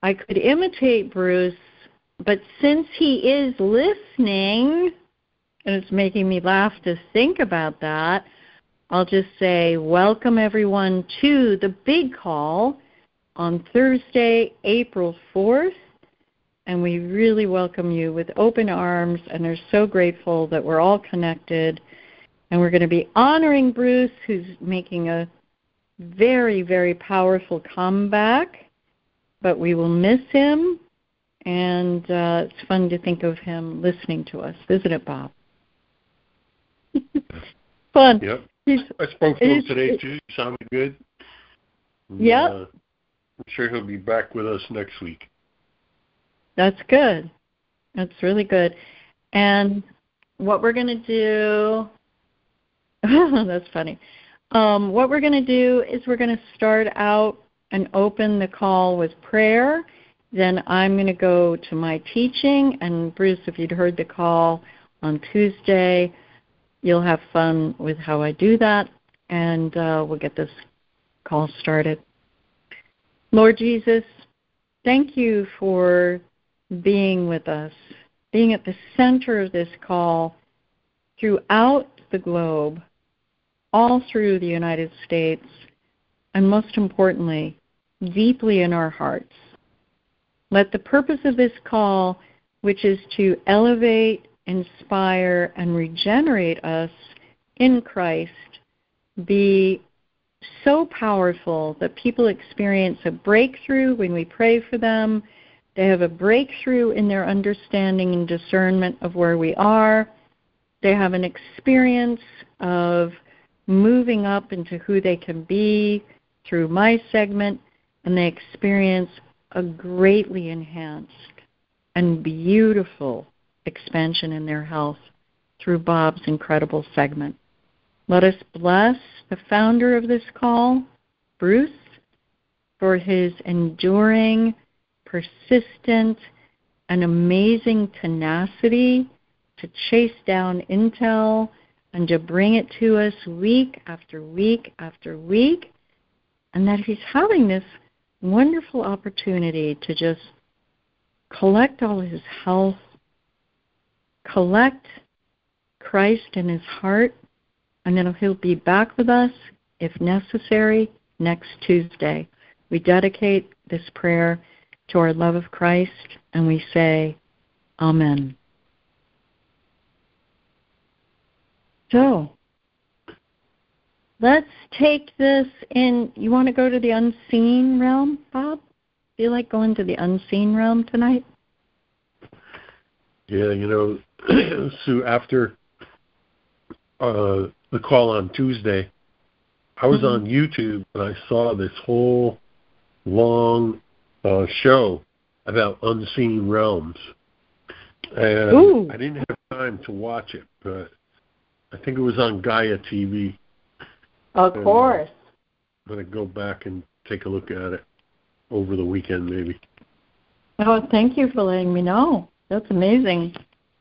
I could imitate Bruce, but since he is listening, and it's making me laugh to think about that, I'll just say welcome everyone to the big call on Thursday, April 4th. And we really welcome you with open arms and are so grateful that we're all connected. And we're going to be honoring Bruce, who's making a very, very powerful comeback. But we will miss him, and it's fun to think of him listening to us, isn't it, Bob? Fun. Yep. I spoke to him today, too. He sounded good. Yeah. I'm sure he'll be back with us next week. That's good. That's really good. And what we're going to do, that's funny. What we're going to do is we're going to start out and open the call with prayer. Then I'm going to go to my teaching. And Bruce, if you'd heard the call on Tuesday, you'll have fun with how I do that. And we'll get this call started. Lord Jesus, thank you for being with us, being at the center of this call throughout the globe, all through the United States, and most importantly, deeply in our hearts. Let the purpose of this call, which is to elevate, inspire, and regenerate us in Christ, be so powerful that people experience a breakthrough when we pray for them. They have a breakthrough in their understanding and discernment of where we are. They have an experience of moving up into who they can be through my segment, and they experience a greatly enhanced and beautiful expansion in their health through Bob's incredible segment. Let us bless the founder of this call, Bruce, for his enduring, persistent, and amazing tenacity to chase down intel and to bring it to us week after week after week, and that he's having this wonderful opportunity to just collect all his health, collect Christ in his heart, and then he'll be back with us, if necessary, next Tuesday. We dedicate this prayer to our love of Christ, and we say, Amen. So, let's take this in. You want to go to the unseen realm, Bob? Do you like going to the unseen realm tonight? Yeah, Sue, after the call on Tuesday, I was on YouTube and I saw this whole long show about unseen realms. And I didn't have time to watch it, but I think it was on Gaia TV. Of course. I'm going to go back and take a look at it over the weekend, maybe. Oh, thank you for letting me know. That's amazing.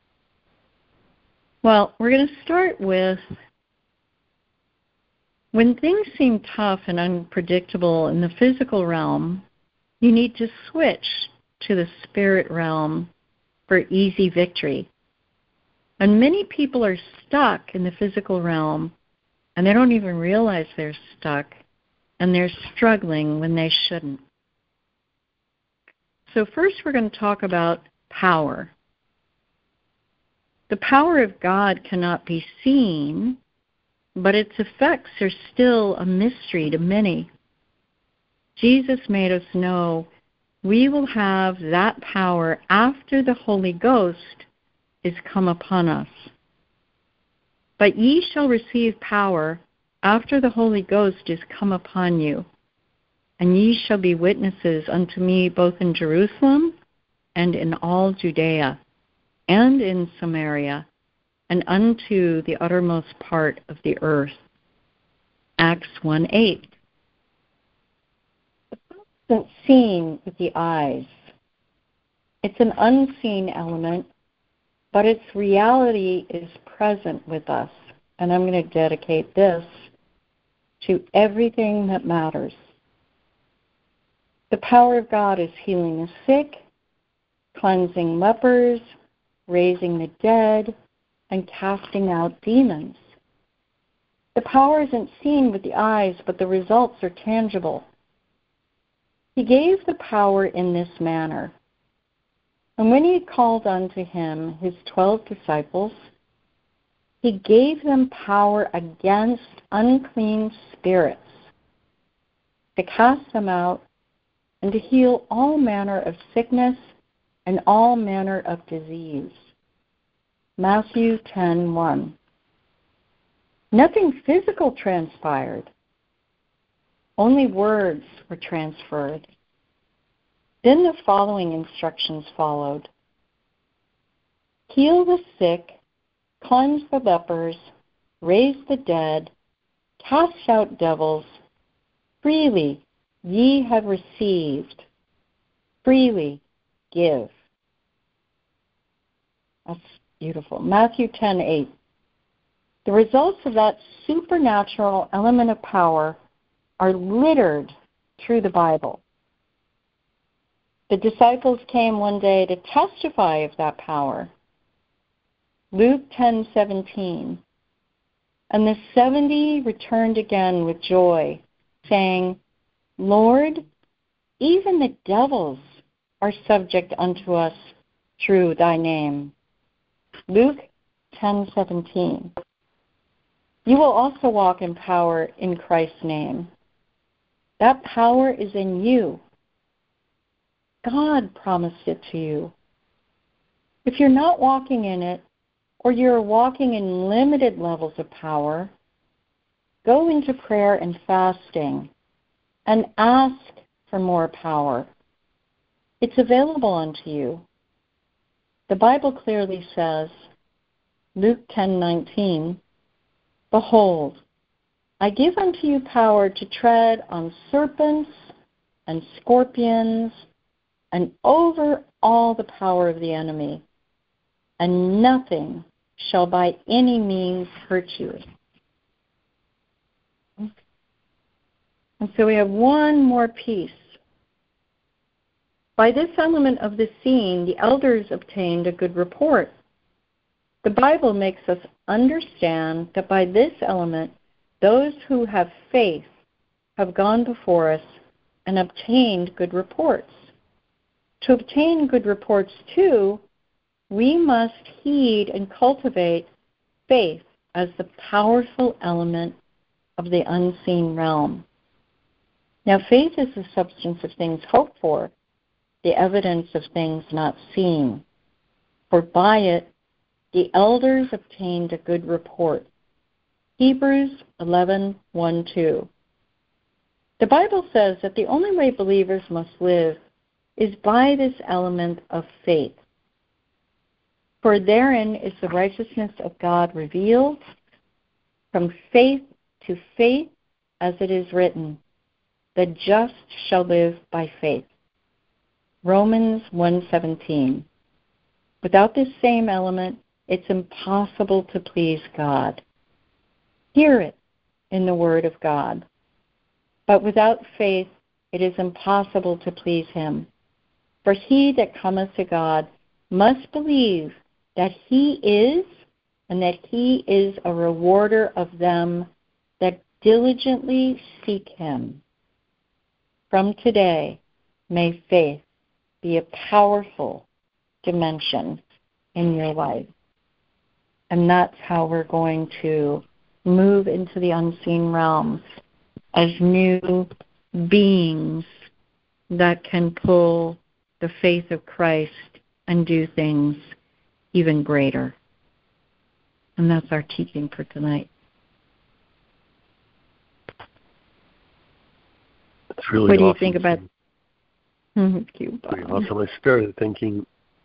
Well, we're going to start with, when things seem tough and unpredictable in the physical realm, you need to switch to the spirit realm for easy victory. And many people are stuck in the physical realm, and they don't even realize they're stuck, and they're struggling when they shouldn't. So first we're going to talk about power. The power of God cannot be seen, but its effects are still a mystery to many. Jesus made us know we will have that power after the Holy Ghost is come upon us. But ye shall receive power after the Holy Ghost is come upon you, and ye shall be witnesses unto me both in Jerusalem and in all Judea and in Samaria and unto the uttermost part of the earth. Acts 1:8. It's seen with the eyes. It's an unseen element, but its reality is present with us. And I'm going to dedicate this to everything that matters. The power of God is healing the sick, cleansing lepers, raising the dead, and casting out demons. The power isn't seen with the eyes, but the results are tangible. He gave the power in this manner. And when he had called unto him his 12 disciples, he gave them power against unclean spirits, to cast them out, and to heal all manner of sickness and all manner of disease. Matthew 10:1. Nothing physical transpired. Only words were transferred. Then the following instructions followed. Heal the sick, cleanse the lepers, raise the dead, cast out devils. Freely ye have received, freely give. That's beautiful. Matthew 10:8. The results of that supernatural element of power are littered through the Bible. The disciples came one day to testify of that power. Luke 10:17. And the 70 returned again with joy, saying, Lord, even the devils are subject unto us through thy name. Luke 10:17. You will also walk in power in Christ's name. That power is in you. God promised it to you. If you're not walking in it, or you're walking in limited levels of power, go into prayer and fasting and ask for more power. It's available unto you. The Bible clearly says, Luke 10:19, Behold, I give unto you power to tread on serpents and scorpions and over all the power of the enemy, and nothing shall by any means hurt you. And so we have one more piece. By this element of the scene, the elders obtained a good report. The Bible makes us understand that by this element, those who have faith have gone before us and obtained good reports. To obtain good reports, too, we must heed and cultivate faith as the powerful element of the unseen realm. Now, faith is the substance of things hoped for, the evidence of things not seen. For by it, the elders obtained a good report. Hebrews 11:1-2. The Bible says that the only way believers must live is by this element of faith. For therein is the righteousness of God revealed, from faith to faith, as it is written, the just shall live by faith. Romans 1:17. Without this same element, it's impossible to please God. Hear it in the Word of God. But without faith, it is impossible to please him. For he that cometh to God must believe that he is, and that he is a rewarder of them that diligently seek him. From today, may faith be a powerful dimension in your life. And that's how we're going to move into the unseen realms as new beings that can pull the faith of Christ and do things even greater. And that's our teaching for tonight. It's really what do awesome. You think about? Thank you, Bob. Pretty awesome. I started thinking,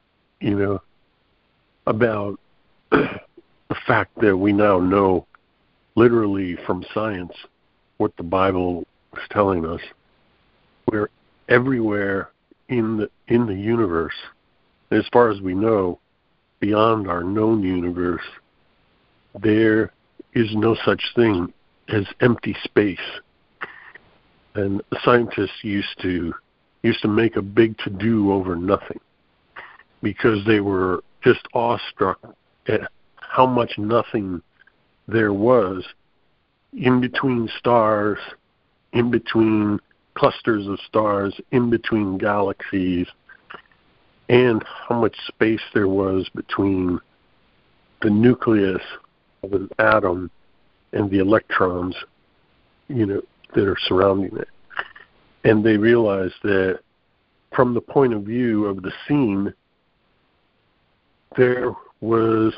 about the fact that we now know, literally from science, what the Bible is telling us. We're everywhere in the universe. As far as we know, beyond our known universe, there is no such thing as empty space. And scientists used to used to make a big to-do over nothing because they were just awestruck at how much nothing there was in between stars, in between clusters of stars, in between galaxies, and how much space there was between the nucleus of an atom and the electrons, that are surrounding it. And they realized that from the point of view of the scene, there was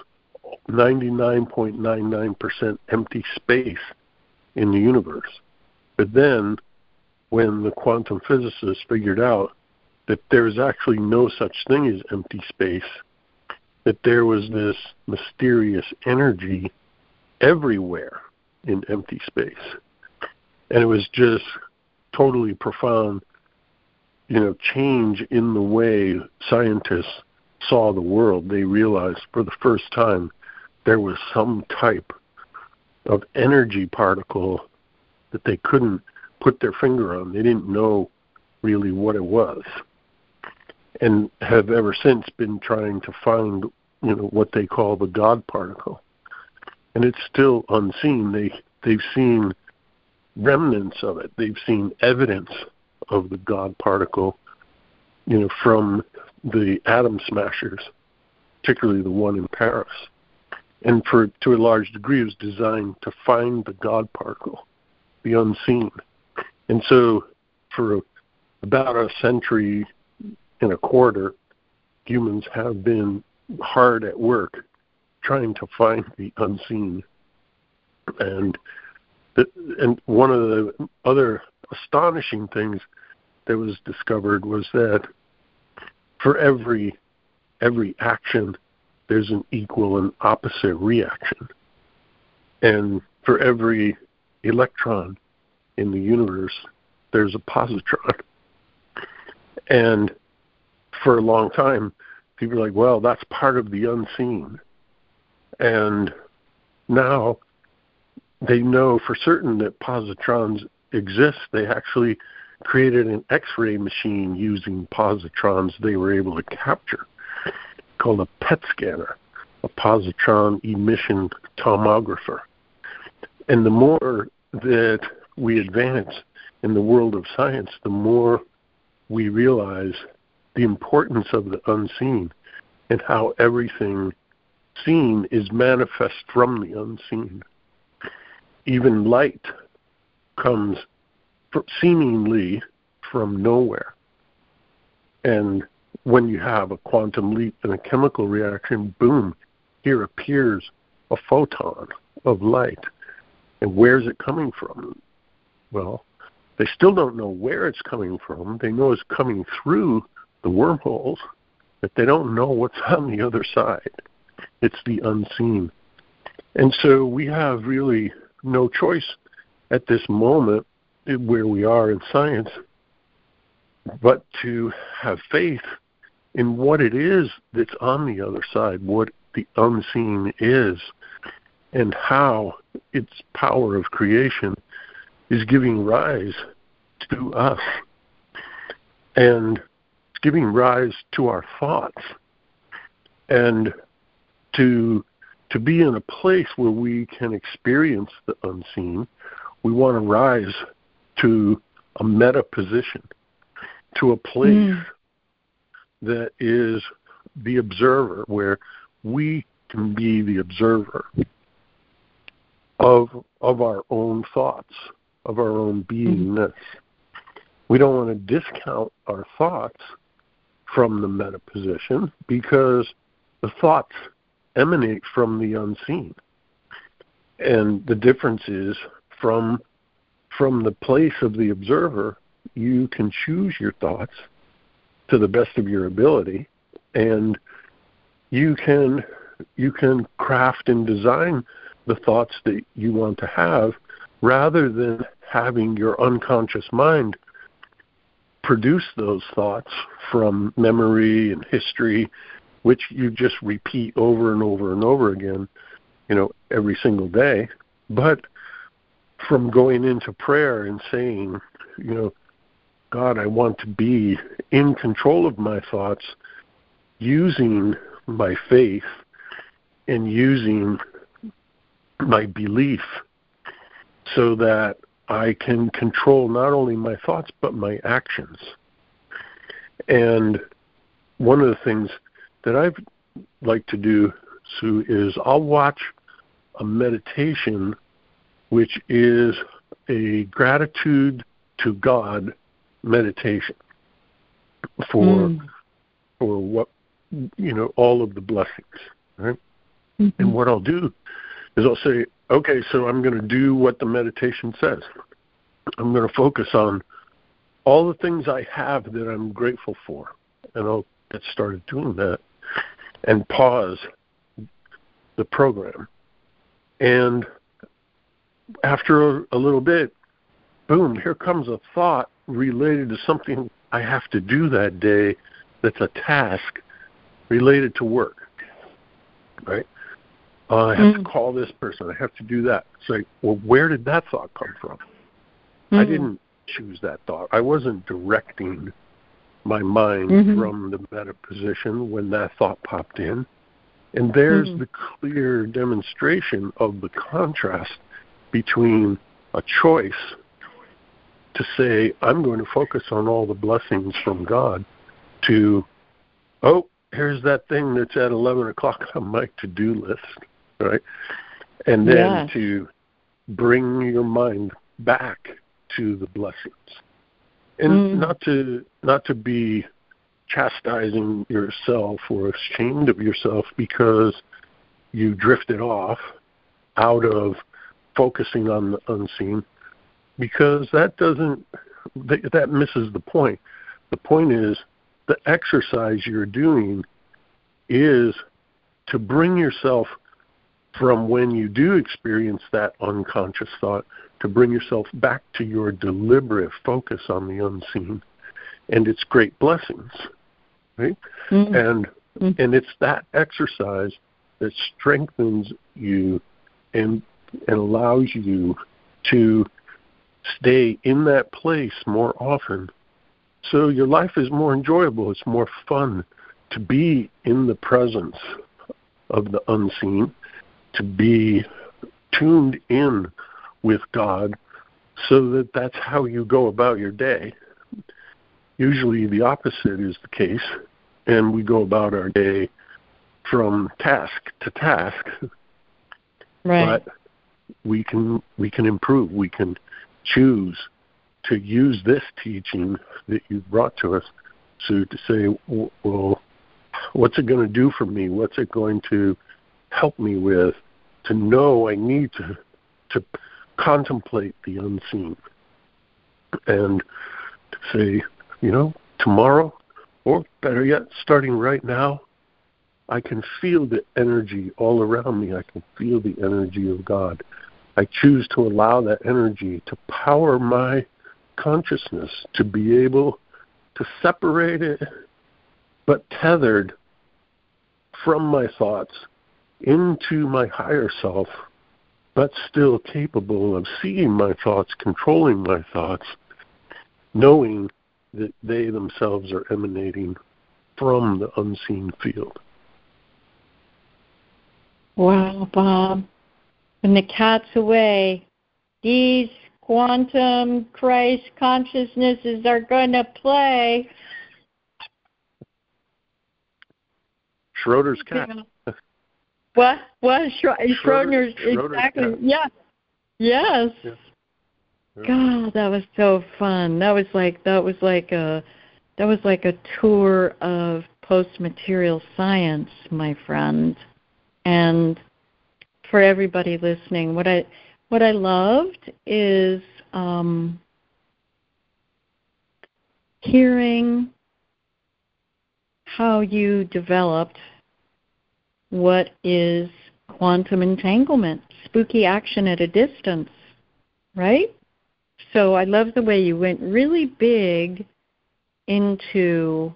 99.99% empty space in the universe. But then, when the quantum physicists figured out that there's actually no such thing as empty space, that there was this mysterious energy everywhere in empty space. And it was just totally profound, change in the way scientists saw the world. They realized for the first time there was some type of energy particle that they couldn't put their finger on. They didn't know really what it was, and have ever since been trying to find, what they call the God particle. And it's still unseen. They've seen remnants of it. They've seen evidence of the God particle, from the atom smashers, particularly the one in Paris. And to a large degree, it was designed to find the God particle, the unseen. And so for about a century and a quarter, humans have been hard at work trying to find the unseen. And one of the other astonishing things that was discovered was that for every action, there's an equal and opposite reaction. And for every electron in the universe, there's a positron. And for a long time, people are like, well, that's part of the unseen. And now they know for certain that positrons exist. They actually created an X-ray machine using positrons they were able to capture, called a PET scanner, a positron emission tomographer. And the more that we advance in the world of science, the more we realize the importance of the unseen and how everything seen is manifest from the unseen. Even light comes seemingly from nowhere. And when you have a quantum leap in a chemical reaction, boom, here appears a photon of light. And where's it coming from? Well, they still don't know where it's coming from. They know it's coming through the wormholes, but they don't know what's on the other side. It's the unseen. And so we have really no choice at this moment where we are in science but to have faith in what it is that's on the other side, what the unseen is, and how its power of creation is giving rise to us. And it's giving rise to our thoughts. And to be in a place where we can experience the unseen, we want to rise to a meta position, to a place that is the observer, where we can be the observer of our own thoughts, of our own beingness. We don't want to discount our thoughts from the meta position because the thoughts emanate from the unseen. And the difference is from the place of the observer, you can choose your thoughts to the best of your ability, and you can craft and design the thoughts that you want to have rather than having your unconscious mind produce those thoughts from memory and history, which you just repeat over and over and over again, every single day. But from going into prayer and saying, God, I want to be in control of my thoughts using my faith and using my belief so that I can control not only my thoughts but my actions. And one of the things that I've like to do, Sue, is I'll watch a meditation which is a gratitude to God meditation for what, all of the blessings, right? Mm-hmm. And what I'll do is I'll say, okay, so I'm going to do what the meditation says. I'm going to focus on all the things I have that I'm grateful for, and I'll get started doing that and pause the program. And after a little bit, boom, here comes a thought related to something I have to do that day that's a task related to work, right? I have to call this person. I have to do that. It's like, well, where did that thought come from? I didn't choose that thought. I wasn't directing my mind from the meta position when that thought popped in. And there's the clear demonstration of the contrast between a choice to say, I'm going to focus on all the blessings from God, to, oh, here's that thing that's at 11 o'clock on my to-do list, right? And then to bring your mind back to the blessings. And not to be chastising yourself or ashamed of yourself because you drifted off out of focusing on the unseen, because that misses the point. The point is the exercise you're doing is to bring yourself from when you do experience that unconscious thought, to bring yourself back to your deliberate focus on the unseen and its great blessings, right? And it's that exercise that strengthens you and allows you to stay in that place more often. So your life is more enjoyable. It's more fun to be in the presence of the unseen, to be tuned in with God, so that that's how you go about your day. Usually the opposite is the case, and we go about our day from task to task. Right. But we can improve. We can choose to use this teaching that you brought to us, so to say, well, what's it going to do for me? What's it going to help me with? To know I need to contemplate the unseen, and to say, tomorrow, or better yet, starting right now, I can feel the energy all around me. I can feel the energy of God. I choose to allow that energy to power my consciousness, to be able to separate it, but tethered from my thoughts into my higher self, but still capable of seeing my thoughts, controlling my thoughts, knowing that they themselves are emanating from the unseen field. Wow, Bob. When the cat's away, these quantum Christ consciousnesses are going to play. Schroeder's cat. What? Schrodinger's, exactly. Cat. Yeah. Yes. Yeah. God, that was so fun. That was like a tour of post-material science, my friend. And for everybody listening, what I loved is hearing how you developed what is quantum entanglement, spooky action at a distance, right? So I love the way you went really big into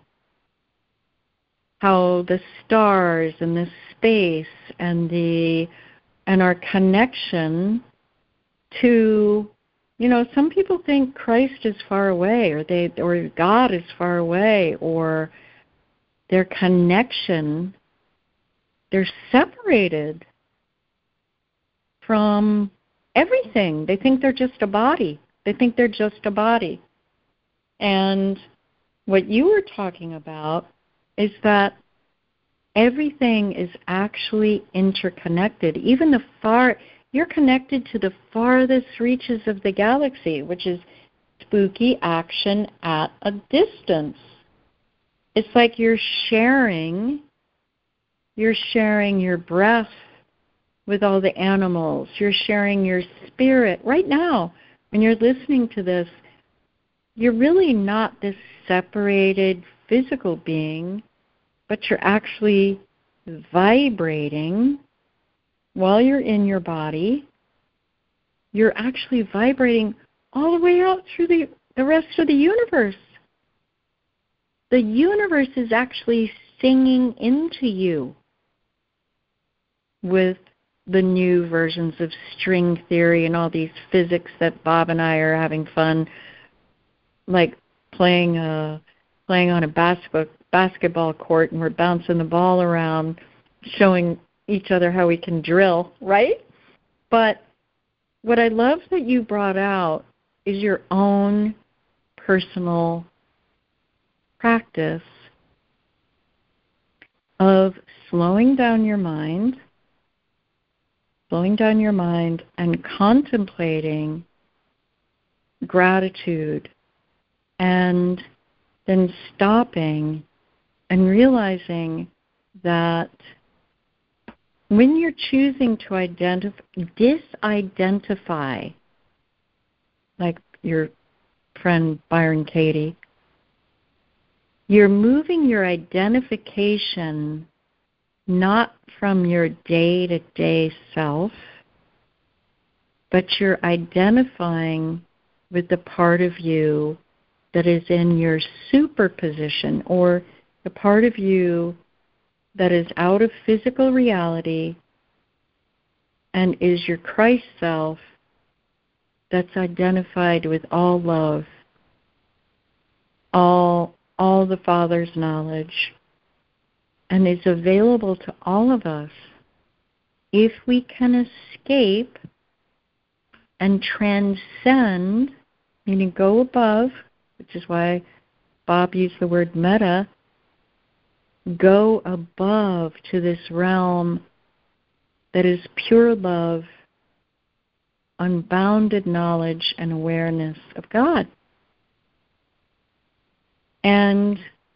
how the stars and the space and our connection to some people think Christ is far away, or God is far away, or their connection, they're separated from everything. They think they're just a body. And what you were talking about is that everything is actually interconnected. Even you're connected to the farthest reaches of the galaxy, which is spooky action at a distance. It's like you're sharing your breath with all the animals. You're sharing your spirit. Right now, when you're listening to this, you're really not this separated physical being, but you're actually vibrating while you're in your body. You're actually vibrating all the way out through the rest of the universe. The universe is actually singing into you with the new versions of string theory and all these physics that Bob and I are having fun, like playing on a basketball court, and we're bouncing the ball around, showing each other how we can drill, right? But what I love that you brought out is your own personal practice of slowing down your mind and contemplating gratitude, and then stopping and realizing that when you're choosing to disidentify, like your friend Byron Katie, you're moving your identification not from your day-to-day self, but you're identifying with the part of you that is in your superposition, or the part of you that is out of physical reality and is your Christ self that's identified with all love, all the Father's knowledge, and is available to all of us if we can escape and transcend, meaning go above, which is why Bob used the word meta, go above to this realm that is pure love, unbounded knowledge and awareness of God. And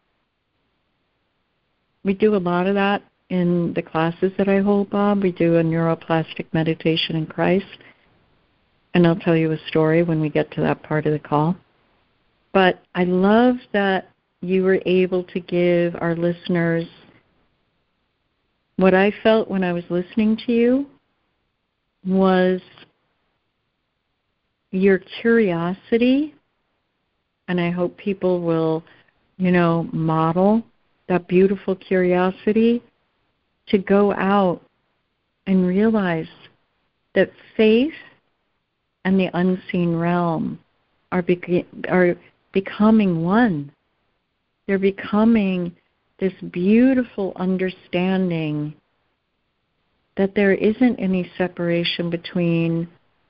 we do a lot of that in the classes that I hold, Bob. We do a neuroplastic meditation in Christ, and I'll tell you a story when we get to that part of the call. But I love that you were able to give our listeners what I felt when I was listening to you was your curiosity, and I hope people will, model that beautiful curiosity to go out and realize that faith and the unseen realm are becoming one. They're becoming this beautiful understanding that there isn't any separation between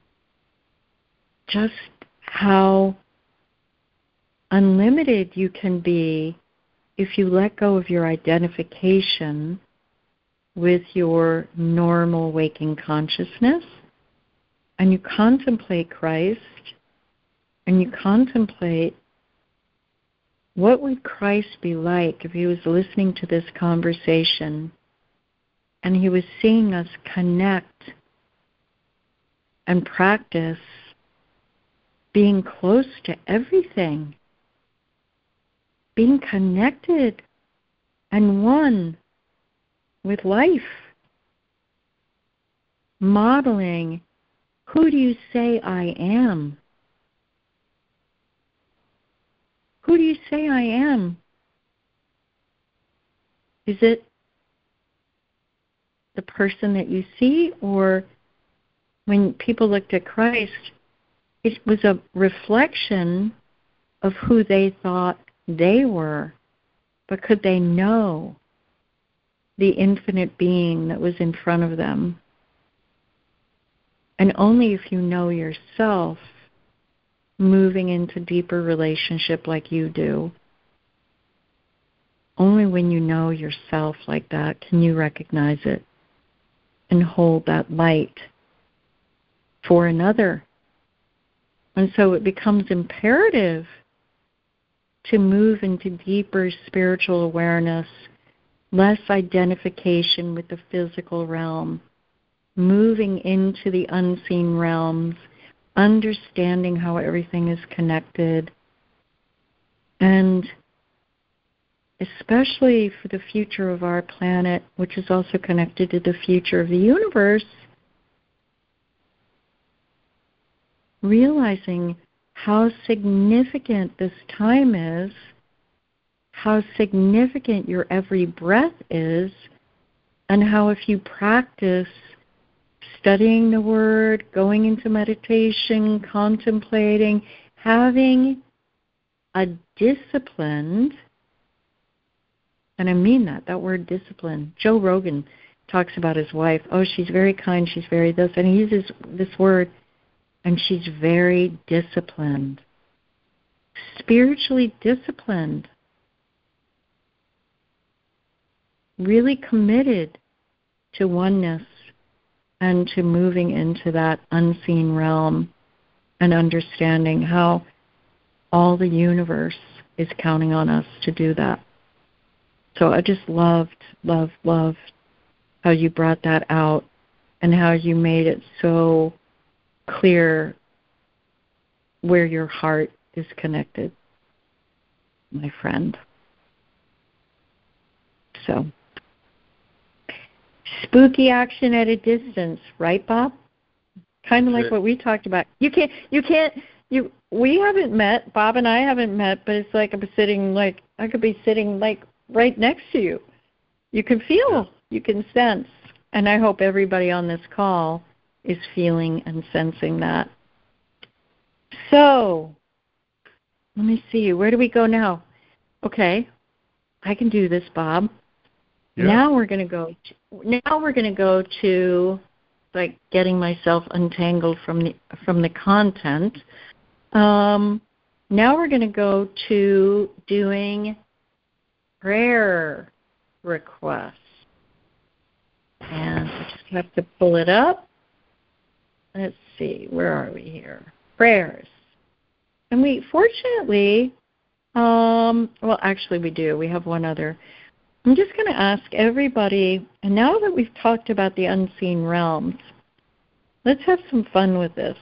just how unlimited you can be if you let go of your identification with your normal waking consciousness and you contemplate Christ and you contemplate what would Christ be like if he was listening to this conversation and he was seeing us connect and practice being close to everything, being connected and one with life, modeling, who do you say I am? Who do you say I am? Is it the person that you see, or when people looked at Christ, it was a reflection of who they thought they were. But could they know the infinite being that was in front of them? And only if you know yourself, moving into deeper relationship like you do, only when you know yourself like that can you recognize it and hold that light for another. And so it becomes imperative to move into deeper spiritual awareness, less identification with the physical realm, moving into the unseen realms, understanding how everything is connected, and especially for the future of our planet, which is also connected to the future of the universe, realizing how significant this time is, how significant your every breath is, and how if you practice studying the Word, going into meditation, contemplating, having a disciplined, and I mean that word discipline. Joe Rogan talks about his wife. Oh, she's very kind, she's very this, and he uses this word, and she's very disciplined. Spiritually disciplined. Really committed to oneness and to moving into that unseen realm and understanding how all the universe is counting on us to do that. So I just loved how you brought that out and how you made it so clear where your heart is connected, my friend. So, spooky action at a distance, right, Bob? Kind of like what we talked about. We haven't met, Bob and I haven't met, but it's like I could be sitting right next to you. You can feel, you can sense, and I hope everybody on this call is feeling and sensing that. So, let me see, where do we go now? Okay, I can do this, Bob. Yeah. Now we're going to go to like getting myself untangled from the content. Now we're going to go to doing prayer requests. And I just have to pull it up. Let's see, where are we here? Prayers. And we fortunately, actually we do. We have one other. I'm just going to ask everybody, and now that we've talked about the unseen realms, let's have some fun with this.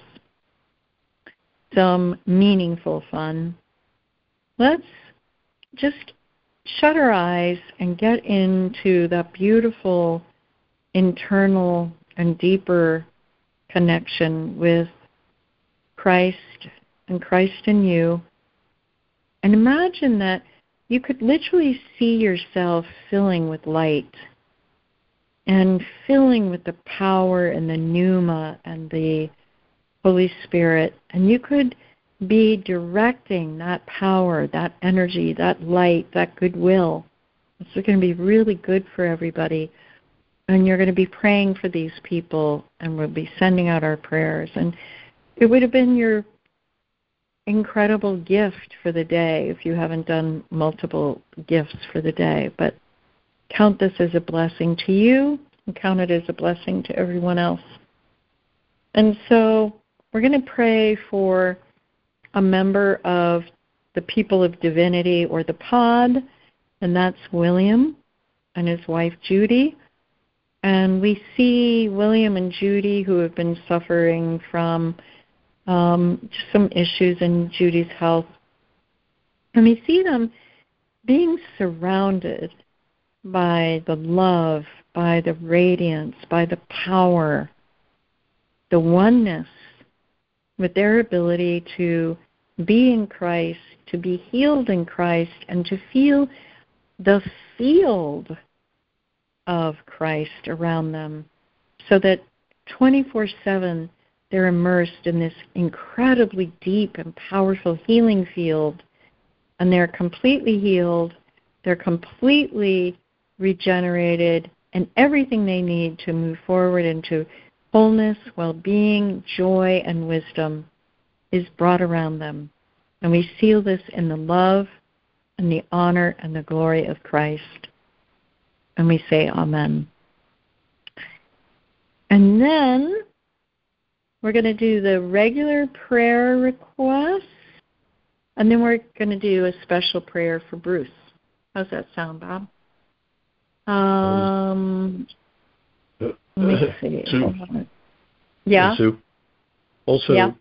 Some meaningful fun. Let's just shut our eyes and get into that beautiful internal and deeper connection with Christ and Christ in you. And imagine that you could literally see yourself filling with light and filling with the power and the pneuma and the Holy Spirit. And you could be directing that power, that energy, that light, that goodwill. It's going to be really good for everybody. And you're going to be praying for these people, and we'll be sending out our prayers. And it would have been your incredible gift for the day if you haven't done multiple gifts for the day. But count this as a blessing to you and count it as a blessing to everyone else. And so we're going to pray for a member of the People of Divinity, or the pod, and that's William and his wife Judy. And we see William and Judy, who have been suffering from some issues in Judy's health. And we see them being surrounded by the love, by the radiance, by the power, the oneness, with their ability to be in Christ, to be healed in Christ, and to feel the field of Christ around them, so that 24/7 they're immersed in this incredibly deep and powerful healing field, and they're completely healed, they're completely regenerated, and everything they need to move forward into wholeness, well-being, joy, and wisdom is brought around them. And we seal this in the love and the honor and the glory of Christ. And we say amen. And then we're going to do the regular prayer requests, and then we're going to do a special prayer for Bruce. How's that sound, Bob? Let me see. Sue. Yeah. Sue. Also, yeah.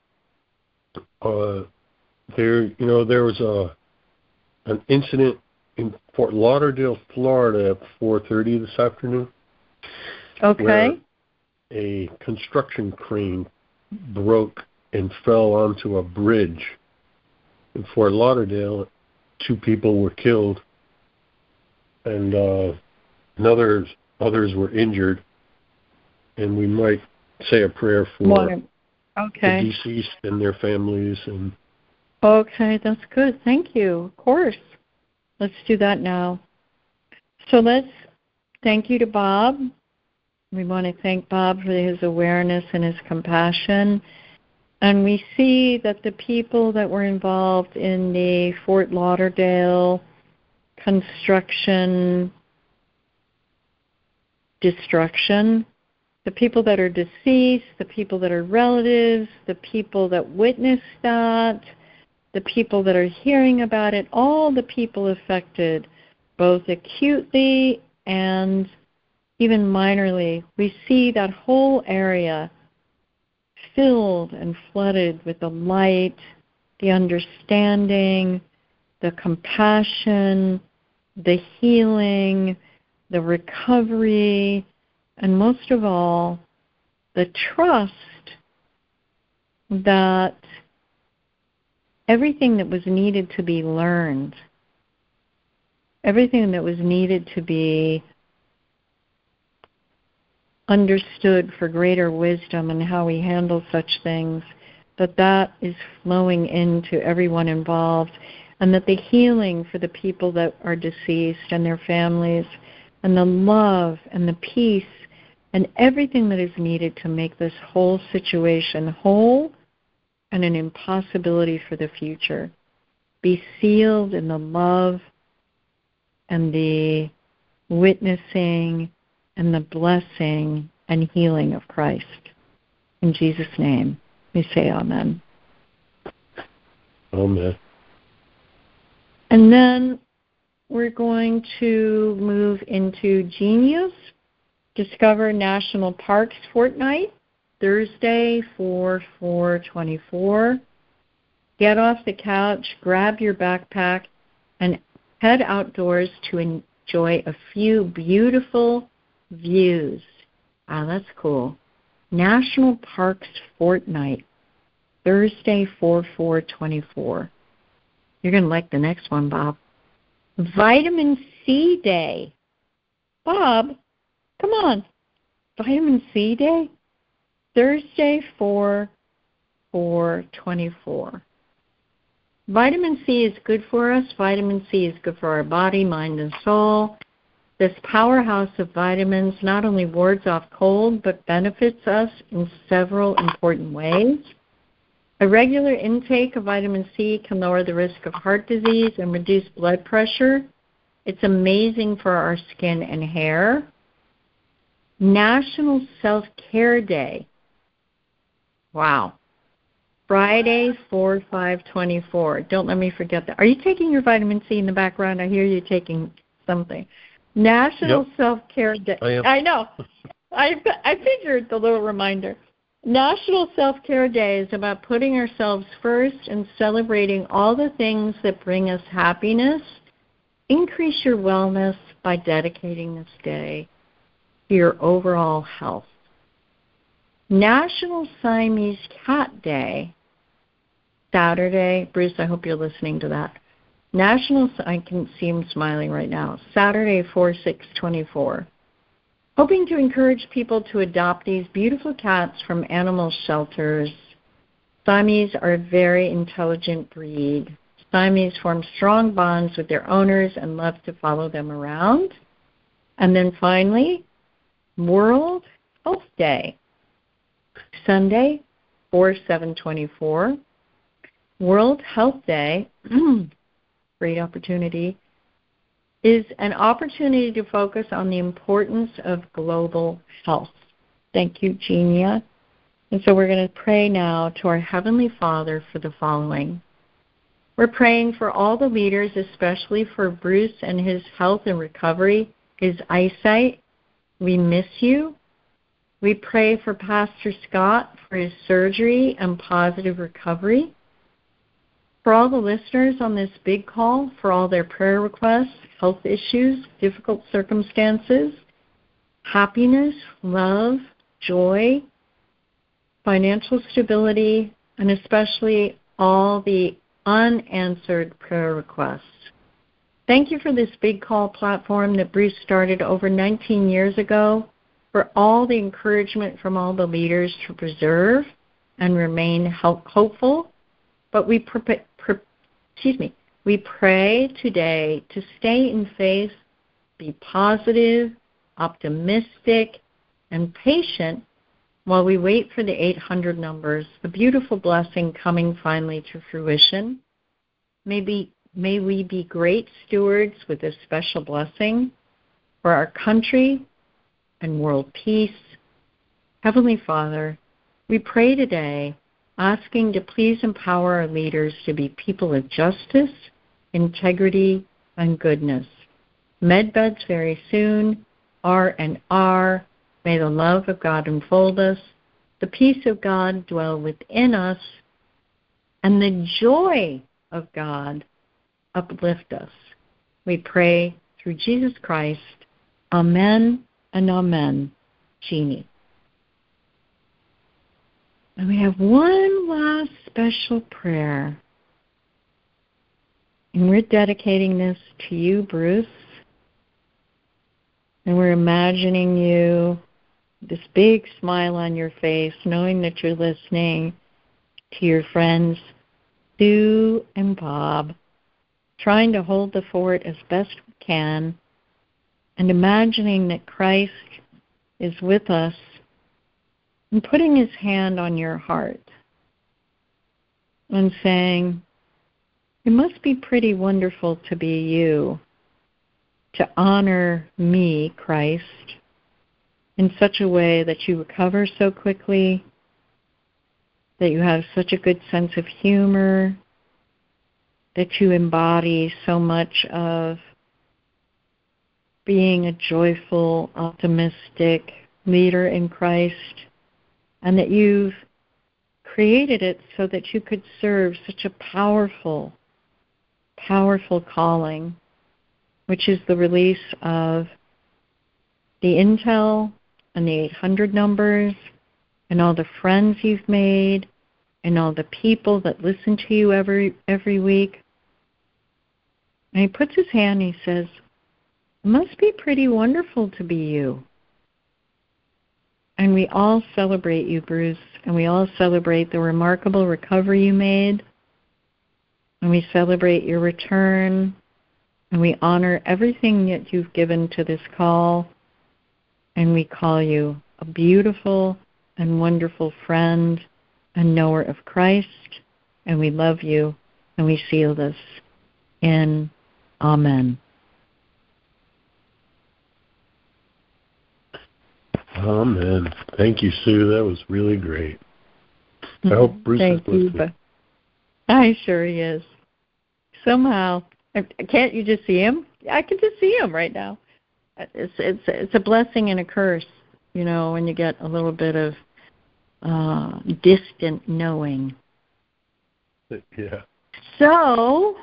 There was an incident in Fort Lauderdale, Florida, at 4:30 this afternoon. Okay. Where a construction crane broke and fell onto a bridge in Fort Lauderdale. 2 people were killed, and others were injured. And we might say a prayer for the deceased and their families. And okay, that's good. Thank you. Of course. Let's do that now. So let's thank you to Bob. We want to thank Bob for his awareness and his compassion. And we see that the people that were involved in the Fort Lauderdale construction destruction, the people that are deceased, the people that are relatives, the people that witnessed that, the people that are hearing about it, all the people affected, both acutely and even minorly, we see that whole area filled and flooded with the light, the understanding, the compassion, the healing, the recovery, and most of all, the trust that everything that was needed to be learned, everything that was needed to be understood for greater wisdom and how we handle such things, that is flowing into everyone involved, and that the healing for the people that are deceased and their families, and the love and the peace and everything that is needed to make this whole situation whole and an impossibility for the future be sealed in the love and the witnessing and the blessing and healing of Christ. In Jesus' name, we say amen. Amen. And then we're going to move into Genius, Discover National Parks Fortnight, Thursday, 4/4/24. Get off the couch, grab your backpack, and head outdoors to enjoy a few beautiful views. Wow, that's cool. National Parks Fortnight, Thursday, 4/4/24. You're going to like the next one, Bob. Vitamin C Day. Bob, come on. Vitamin C Day? Thursday, 4/4/24. Vitamin C is good for us. Vitamin C is good for our body, mind, and soul. This powerhouse of vitamins not only wards off cold, but benefits us in several important ways. A regular intake of vitamin C can lower the risk of heart disease and reduce blood pressure. It's amazing for our skin and hair. National Self-Care Day. Wow. Friday, 4/5/24. Don't let me forget that. Are you taking your vitamin C in the background? I hear you taking something. National Self-Care Day. I am. I know. I figured the little reminder. National Self-Care Day is about putting ourselves first and celebrating all the things that bring us happiness. Increase your wellness by dedicating this day to your overall health. National Siamese Cat Day, Saturday. Bruce, I hope you're listening to that. I can see him smiling right now. Saturday, 4/6/24. hoping to encourage people to adopt these beautiful cats from animal shelters. Siamese are a very intelligent breed. Siamese form strong bonds with their owners and love to follow them around. And then finally, World Health Day, Sunday, 4/7/24. World Health Day, great opportunity, is an opportunity to focus on the importance of global health. Thank you, Genia. And so we're going to pray now to our Heavenly Father for the following. We're praying for all the leaders, especially for Bruce and his health and recovery, his eyesight. We miss you. We pray for Pastor Scott for his surgery and positive recovery. For all the listeners on this big call, for all their prayer requests, health issues, difficult circumstances, happiness, love, joy, financial stability, and especially all the unanswered prayer requests. Thank you for this big call platform that Bruce started over 19 years ago, for all the encouragement from all the leaders to preserve and remain hopeful. But we pray today to stay in faith, be positive, optimistic, and patient while we wait for the 800 numbers, the beautiful blessing coming finally to fruition. May we be great stewards with this special blessing for our country and world peace. Heavenly Father, we pray today, asking to please empower our leaders to be people of justice, integrity, and goodness. Medbeds very soon, R&R. May the love of God enfold us, the peace of God dwell within us, and the joy of God uplift us. We pray through Jesus Christ. Amen and amen. Jeannie. And we have one last special prayer. And we're dedicating this to you, Bruce. And we're imagining you, this big smile on your face, knowing that you're listening to your friends, Sue and Bob, trying to hold the fort as best we can, and imagining that Christ is with us and putting his hand on your heart and saying, it must be pretty wonderful to be you, to honor me, Christ, in such a way that you recover so quickly, that you have such a good sense of humor, that you embody so much of being a joyful, optimistic leader in Christ, and that you've created it so that you could serve such a powerful, powerful calling, which is the release of the intel and the 800 numbers and all the friends you've made and all the people that listen to you every week. And he puts his hand and he says, it must be pretty wonderful to be you. And we all celebrate you, Bruce, and we all celebrate the remarkable recovery you made, and we celebrate your return, and we honor everything that you've given to this call, and we call you a beautiful and wonderful friend and knower of Christ, and we love you, and we seal this in Amen. Amen. Thank you, Sue. That was really great. I hope Bruce is listening. I sure he is. Somehow, can't you just see him? I can just see him right now. It's a blessing and a curse, you know, when you get a little bit of distant knowing. Yeah. So,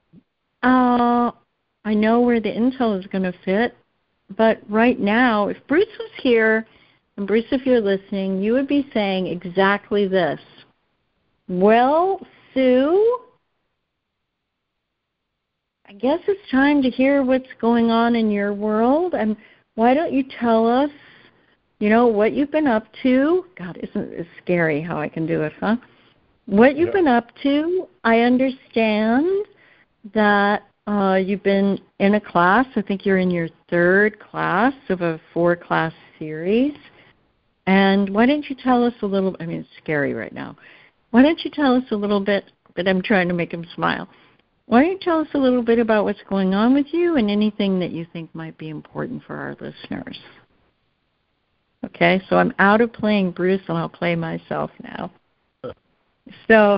I know where the intel is going to fit, but right now, if Bruce was here, and Bruce, if you're listening, you would be saying exactly this. Well, Sue, I guess it's time to hear what's going on in your world. And why don't you tell us, what you've been up to? God, isn't it scary how I can do it, huh? What you've been up to. I understand that you've been in a class. I think you're in your third class of a 4-class series. And why don't you tell us a little, it's scary right now. Why don't you tell us a little bit, but I'm trying to make him smile. Why don't you tell us a little bit about what's going on with you and anything that you think might be important for our listeners? Okay, so I'm out of playing Bruce, and I'll play myself now. So,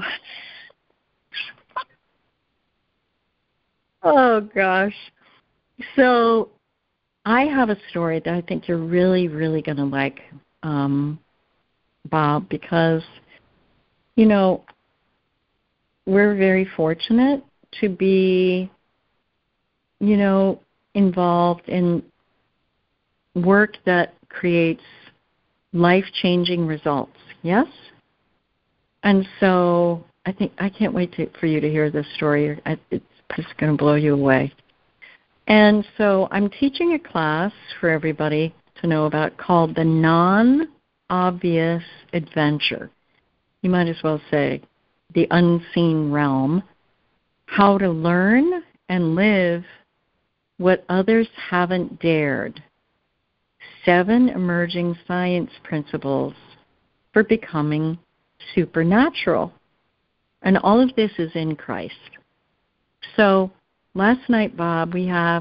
oh gosh. So I have a story that I think you're really, really going to like, Bob, because, we're very fortunate to be, involved in work that creates life-changing results. Yes? And so I can't wait for you to hear this story. It's just going to blow you away. And so I'm teaching a class for everybody to know about called the Non-Obvious Adventure. You might as well say the Unseen Realm. How to learn and live what others haven't dared. 7 emerging science principles for becoming supernatural. And all of this is in Christ. So last night, Bob, we have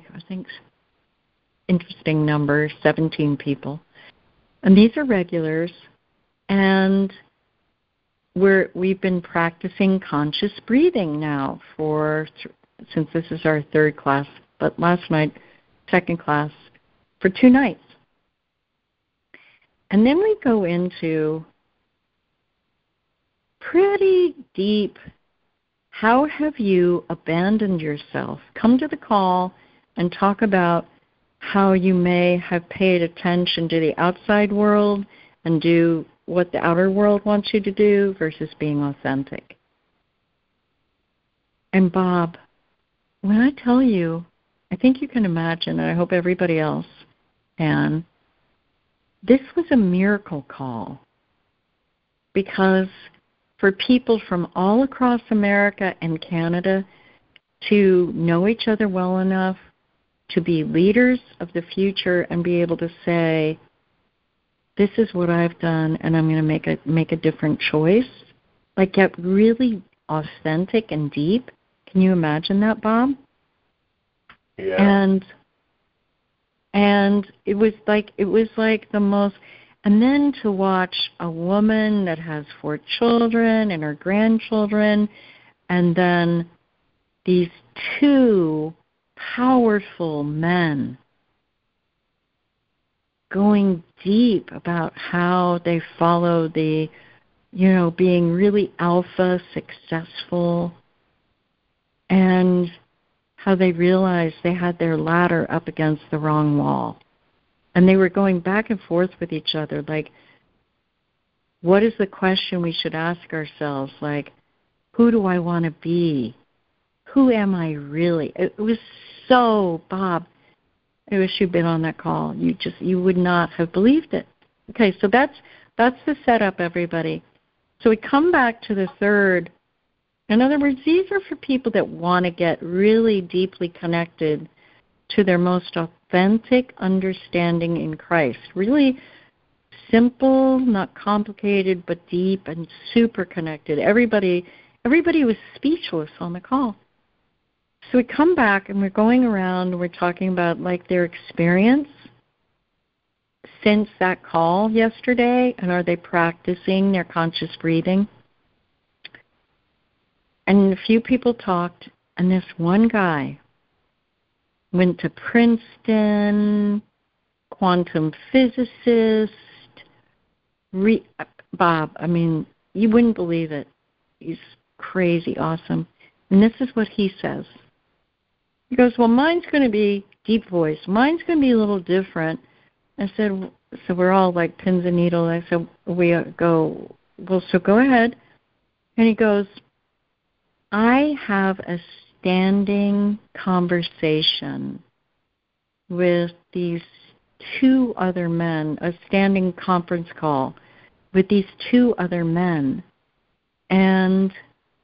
interesting number, 17 people. And these are regulars. And we've been practicing conscious breathing now since this is our 3rd class, but last night, 2nd class, for 2 nights. And then we go into pretty deep, how have you abandoned yourself? Come to the call and talk about how you may have paid attention to the outside world and do what the outer world wants you to do versus being authentic. And Bob, when I tell you, I think you can imagine, and I hope everybody else can, this was a miracle call, because for people from all across America and Canada to know each other well enough to be leaders of the future and be able to say, this is what I've done, and I'm going to make a different choice, get really authentic and deep. Can you imagine that, Bob? Yeah. And it was like the most. And then to watch a woman that has 4 children and her grandchildren, and then these 2 powerful men going deep about how they follow the, being really alpha, successful, and how they realized they had their ladder up against the wrong wall. And they were going back and forth with each other, what is the question we should ask ourselves? Who do I want to be? Who am I really? It was so, Bob, I wish you'd been on that call. You would not have believed it. Okay, so that's the setup, everybody. So we come back to the 3rd. In other words, these are for people that want to get really deeply connected to their most authentic understanding in Christ. Really simple, not complicated, but deep and super connected. Everybody was speechless on the call. So we come back and we're going around and we're talking about their experience since that call yesterday, and are they practicing their conscious breathing? And a few people talked, and this one guy went to Princeton, quantum physicist, Bob, you wouldn't believe it. He's crazy awesome. And this is what he says. He goes, well, mine's going to be deep voice. Mine's going to be a little different. I said, so we're all like pins and needles. I said, so go ahead. And he goes, I have a standing conversation with these two other men, a standing conference call with these two other men. And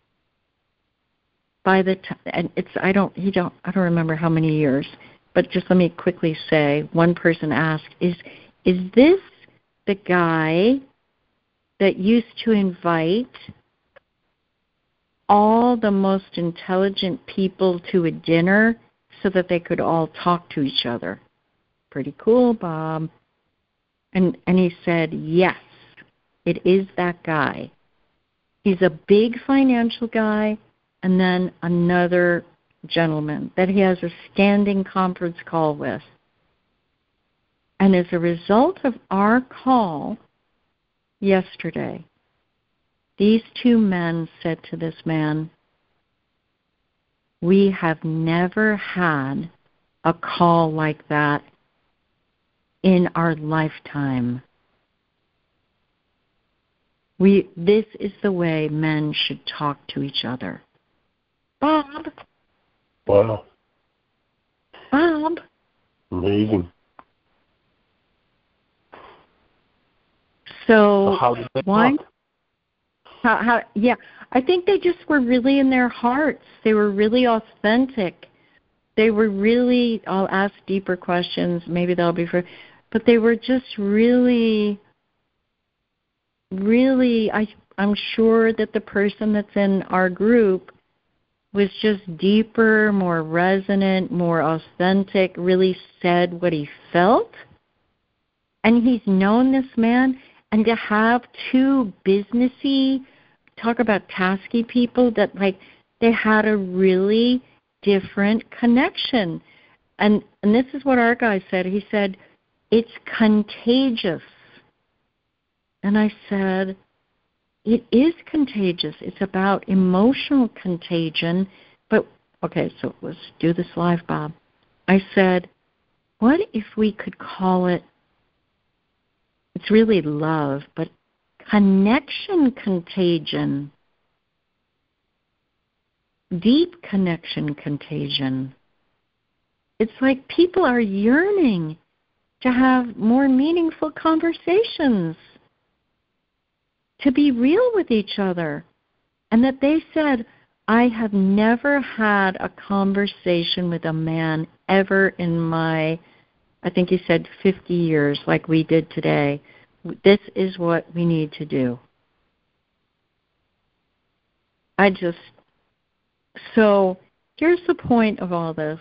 by the time, and I don't remember how many years, but just let me quickly say, one person asked, is this the guy that used to invite all the most intelligent people to a dinner so that they could all talk to each other? Pretty cool, Bob. And he said, yes, it is that guy. He's a big financial guy, and then another gentleman that he has a standing conference call with. And as a result of our call yesterday, these two men said to this man, we have never had a call like that in our lifetime. This is the way men should talk to each other. Bob. Wow. Bob. Amazing. So how did they why? talk? How? Yeah, I think they just were really in their hearts. They were really authentic. They were really. I'll ask deeper questions. Maybe that'll be for. But they were just really. I'm sure that the person that's in our group was just deeper, more resonant, more authentic, really said what he felt. And he's known this man. And to have two businessy, talk about tasky people that, like, they had a really different connection. And this is what our guy said. He said, it's contagious. And I said, it is contagious. It's about emotional contagion. But, okay, so let's do this live, Bob. I said, what if we could call it, it's really love, but connection contagion, deep connection contagion. It's like people are yearning to have more meaningful conversations, to be real with each other. And that they said, I have never had a conversation with a man ever in my, I think he said 50 years like we did today. This is what we need to do. So here's the point of all this.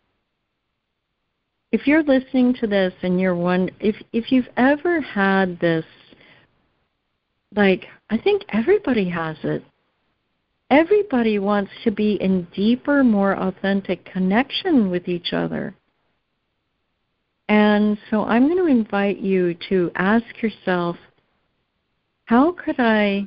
If you're listening to this and you're if you've ever had this, like, I think everybody has it. Everybody wants to be in deeper, more authentic connection with each other. And so I'm going to invite you to ask yourself, how could I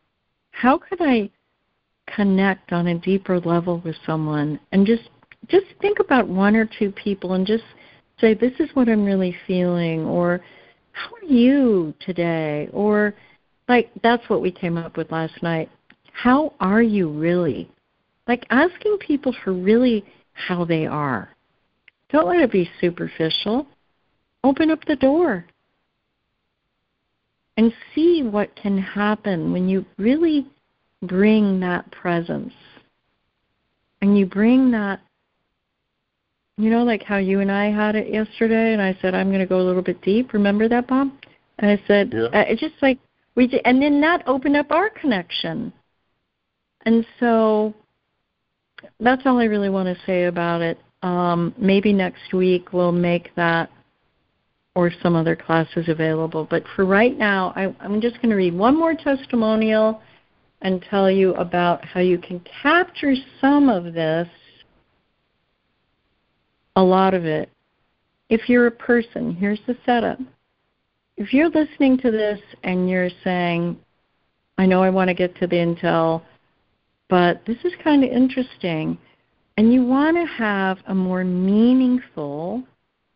connect on a deeper level with someone? And just think about one or two people and just say, this is what I'm really feeling, or how are you today? Or, like, that's what we came up with last night. How are you really? Like, asking people for really how they are. Don't let it be superficial. Open up the door and see what can happen when you really bring that presence. And you bring that, like how you and I had it yesterday, and I said, I'm going to go a little bit deep. Remember that, Bob? And I said, yeah. It's just like we did, and then that opened up our connection. And so that's all I really want to say about it. Maybe next week we'll make that or some other classes available. But for right now, I'm just going to read one more testimonial and tell you about how you can capture some of this, a lot of it. If you're a person, here's the setup. If you're listening to this and you're saying, I know I want to get to the intel, but this is kind of interesting, and you want to have a more meaningful,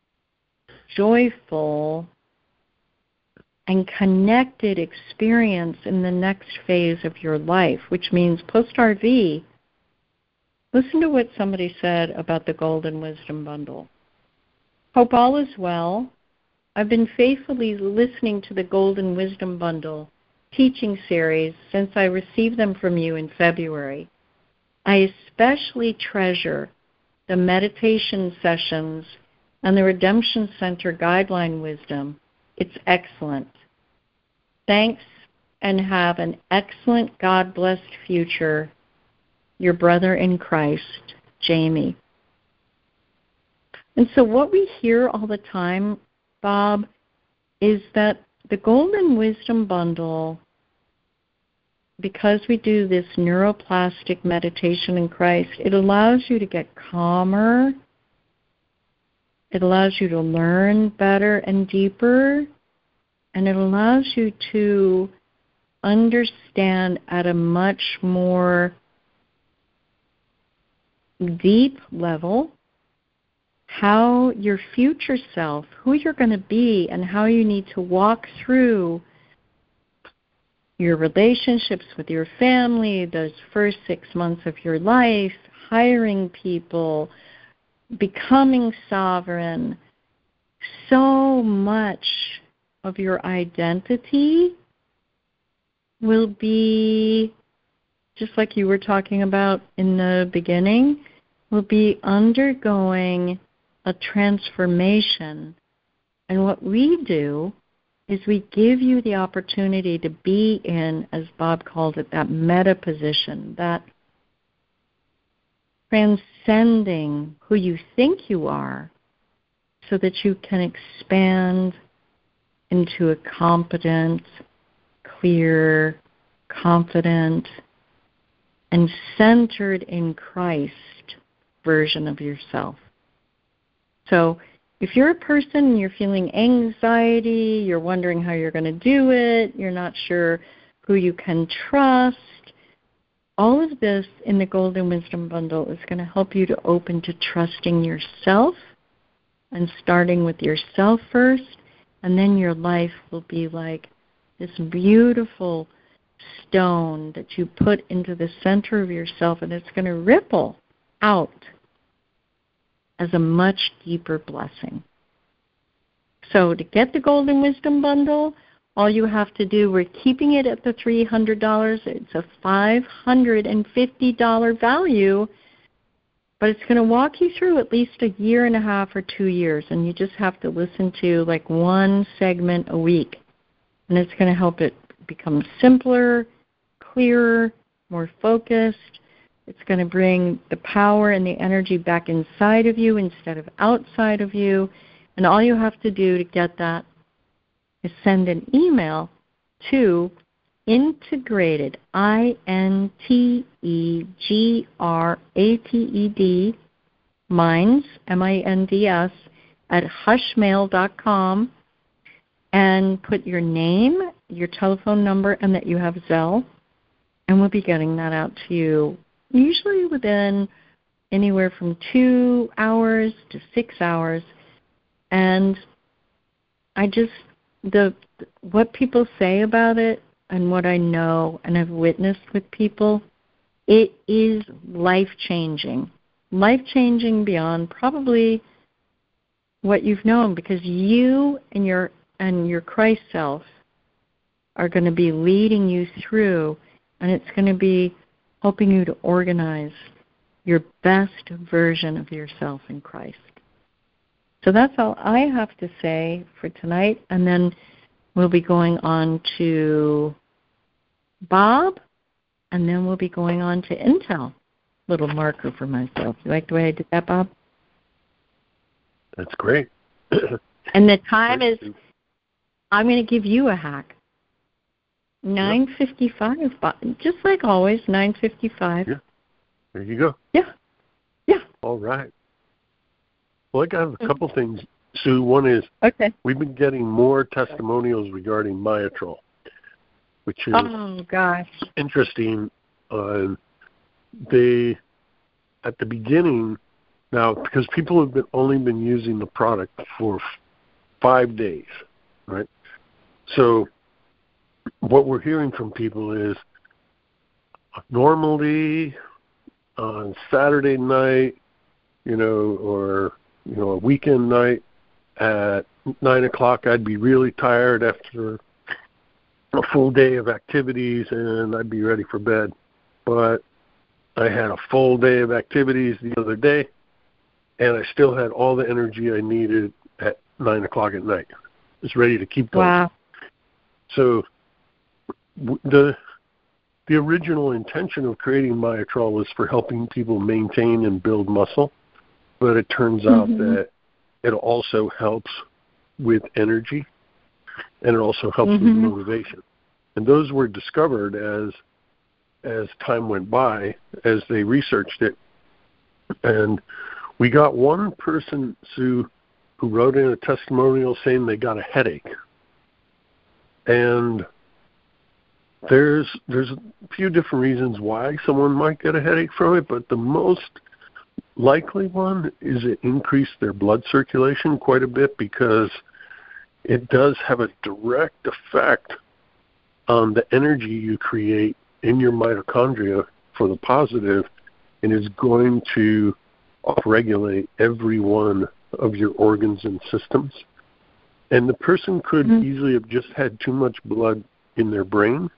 joyful, and connected experience in the next phase of your life, which means post-RV, listen to what somebody said about the Golden Wisdom Bundle. Hope all is well. I've been faithfully listening to the Golden Wisdom Bundle teaching series since I received them from you in February. I especially treasure the meditation sessions and the Redemption Center guideline wisdom. It's excellent. Thanks, and have an excellent God-blessed future. Your brother in Christ, Jamie. And so what we hear all the time, Bob, is that the Golden Wisdom Bundle, because we do this neuroplastic meditation in Christ, it allows you to get calmer. It allows you to learn better and deeper. And it allows you to understand at a much more deep level how your future self, who you're going to be, and how you need to walk through your relationships with your family, those first 6 months of your life, hiring people, becoming sovereign. So much of your identity will be, just like you were talking about in the beginning, will be undergoing a transformation. And what we do is we give you the opportunity to be in, as Bob called it, that meta position, that transcending who you think you are so that you can expand into a competent, clear, confident, and centered in Christ version of yourself. So if you're a person and you're feeling anxiety, you're wondering how you're going to do it, you're not sure who you can trust, all of this in the Golden Wisdom Bundle is going to help you to open to trusting yourself and starting with yourself first, and then your life will be like this beautiful stone that you put into the center of yourself, and it's going to ripple out as a much deeper blessing. So to get the Golden Wisdom Bundle, all you have to do, we're keeping it at the $300. It's a $550 value, but it's going to walk you through at least a year and a half or 2 years, and you just have to listen to like one segment a week. And it's going to help it become simpler, clearer, more focused. It's going to bring the power and the energy back inside of you instead of outside of you. And all you have to do to get that is send an email to integrated, INTEGRATED, minds, MINDS, at hushmail.com, and put your name, your telephone number, and that you have Zelle, and we'll be getting that out to you usually within anywhere from 2 hours to 6 hours. And what people say about it and what I know and have witnessed with people, it is life-changing. Life-changing beyond probably what you've known, because you and your Christ self are going to be leading you through, and it's going to be helping you to organize your best version of yourself in Christ. So that's all I have to say for tonight, and then we'll be going on to Bob, and then we'll be going on to Intel. Little marker for myself. You like the way I did that, Bob? That's great. And the time is, I'm going to give you a hack. 9:55, just like always, 9:55. Yeah. There you go. Yeah. All right. Well, I got a couple things, Sue. One is, okay, we've been getting more testimonials regarding Myotrol, which is interesting. They, at the beginning, now, because people have only been using the product for 5 days, right? So what we're hearing from people is, normally on Saturday night, or a weekend night, at 9 o'clock, I'd be really tired after a full day of activities, and I'd be ready for bed. But I had a full day of activities the other day, and I still had all the energy I needed at 9 o'clock at night. Just ready to keep going. Wow. So the original intention of creating Myotrol was for helping people maintain and build muscle, but it turns out that it also helps with energy, and it also helps with motivation. And those were discovered as time went by, as they researched it. And we got one person, Sue, who wrote in a testimonial saying they got a headache. And there's a few different reasons why someone might get a headache from it, but the most likely one is it increased their blood circulation quite a bit, because it does have a direct effect on the energy you create in your mitochondria for the positive, and is going to upregulate every one of your organs and systems. And the person could easily have just had too much blood in their brain.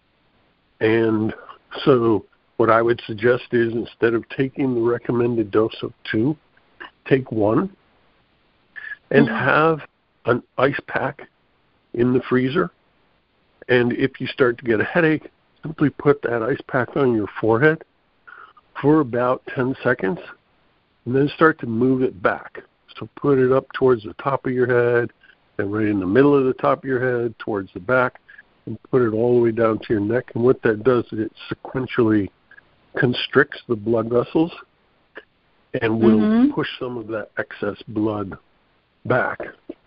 And so what I would suggest is, instead of taking the recommended dose of 2, take 1 and have an ice pack in the freezer. And if you start to get a headache, simply put that ice pack on your forehead for about 10 seconds and then start to move it back. So put it up towards the top of your head and right in the middle of the top of your head, towards the back, and put it all the way down to your neck. And what that does is it sequentially constricts the blood vessels and will push some of that excess blood back.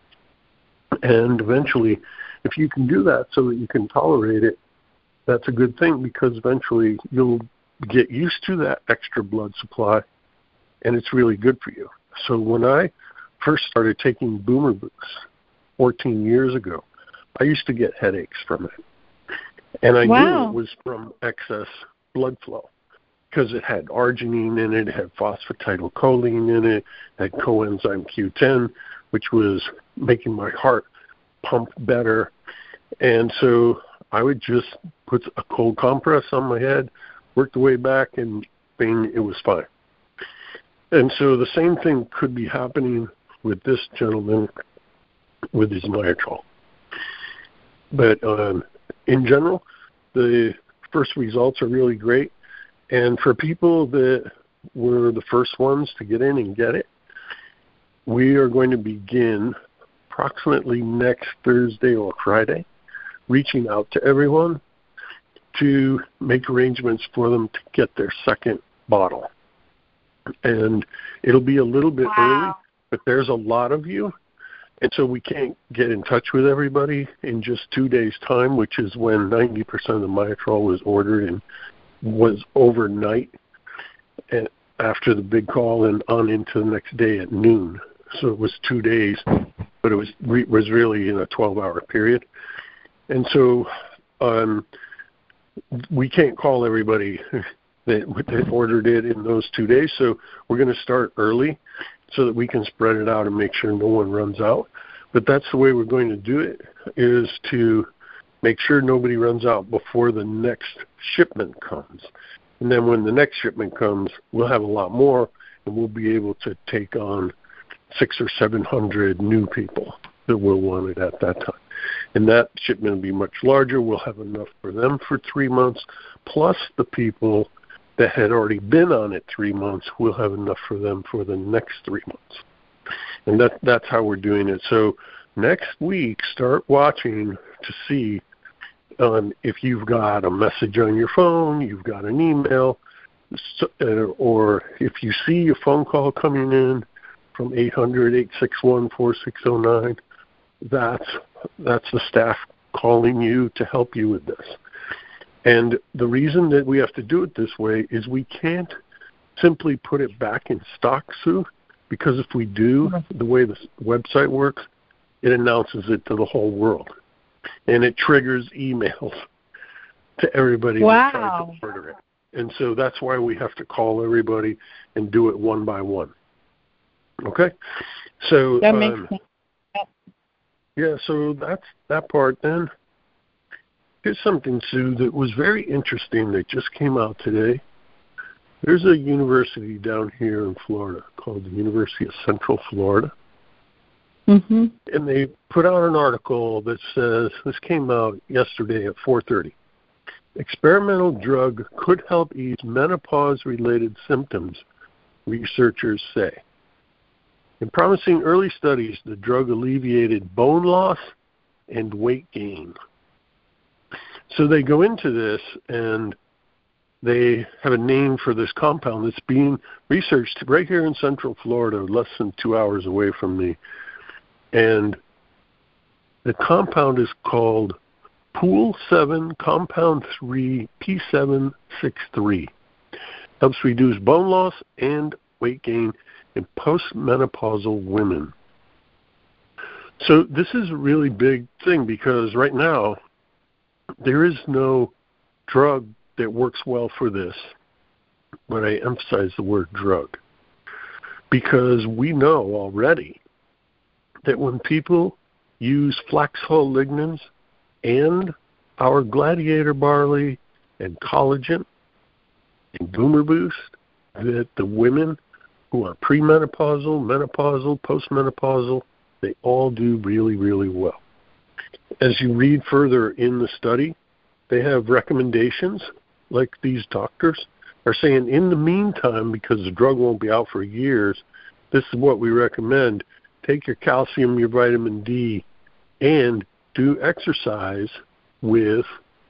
And eventually, if you can do that so that you can tolerate it, that's a good thing, because eventually you'll get used to that extra blood supply, and it's really good for you. So when I first started taking Boomer Boost 14 years ago, I used to get headaches from it. And I knew it was from excess blood flow, because it had arginine in it, it had phosphatidylcholine in it, had coenzyme Q10, which was making my heart pump better. And so I would just put a cold compress on my head, work the way back, and bing, it was fine. And so the same thing could be happening with this gentleman with his Myotrol. But in general, the first results are really great. And for people that were the first ones to get in and get it, we are going to begin approximately next Thursday or Friday, reaching out to everyone to make arrangements for them to get their second bottle. And it'll be a little bit early, but there's a lot of you, and so we can't get in touch with everybody in just 2 days' time, which is when 90% of the Myotrol was ordered, and was overnight and after the big call and on into the next day at noon. So it was 2 days, but it was really in a 12-hour period. And so we can't call everybody that ordered it in those 2 days. So we're going to start early so that we can spread it out and make sure no one runs out. But that's the way we're going to do it, is to make sure nobody runs out before the next shipment comes. And then when the next shipment comes, we'll have a lot more, and we'll be able to take on 600 or 700 new people that will want it at that time. And that shipment will be much larger. We'll have enough for them for 3 months, plus the people that had already been on it 3 months, we'll have enough for them for the next 3 months. And that's how we're doing it. So next week, start watching to see if you've got a message on your phone, you've got an email, or if you see a phone call coming in from 800-861-4609, that's the staff calling you to help you with this. And the reason that we have to do it this way is we can't simply put it back in stock, Sue, because if we do, the way the website works, it announces it to the whole world. And it triggers emails to everybody that tries to order it. And so that's why we have to call everybody and do it one by one. Okay? So that makes sense. Yeah, so that's that part then. Here's something, Sue, that was very interesting that just came out today. There's a university down here in Florida called the University of Central Florida. Mm-hmm. And they put out an article that says, this came out yesterday at 4:30. Experimental drug could help ease menopause-related symptoms, researchers say. In promising early studies, the drug alleviated bone loss and weight gain. So they go into this, and they have a name for this compound that's being researched right here in Central Florida, less than 2 hours away from me. And the compound is called Pool 7 Compound 3 P763. Helps reduce bone loss and weight gain in postmenopausal women. So this is a really big thing because right now there is no drug that works well for this, but I emphasize the word drug because we know already that when people use flax hull lignans and our gladiator barley and collagen and boomer boost, that the women who are premenopausal, menopausal, postmenopausal, they all do really, really well. As you read further in the study, they have recommendations like these doctors are saying in the meantime, because the drug won't be out for years, this is what we recommend. Take your calcium, your vitamin D, and do exercise with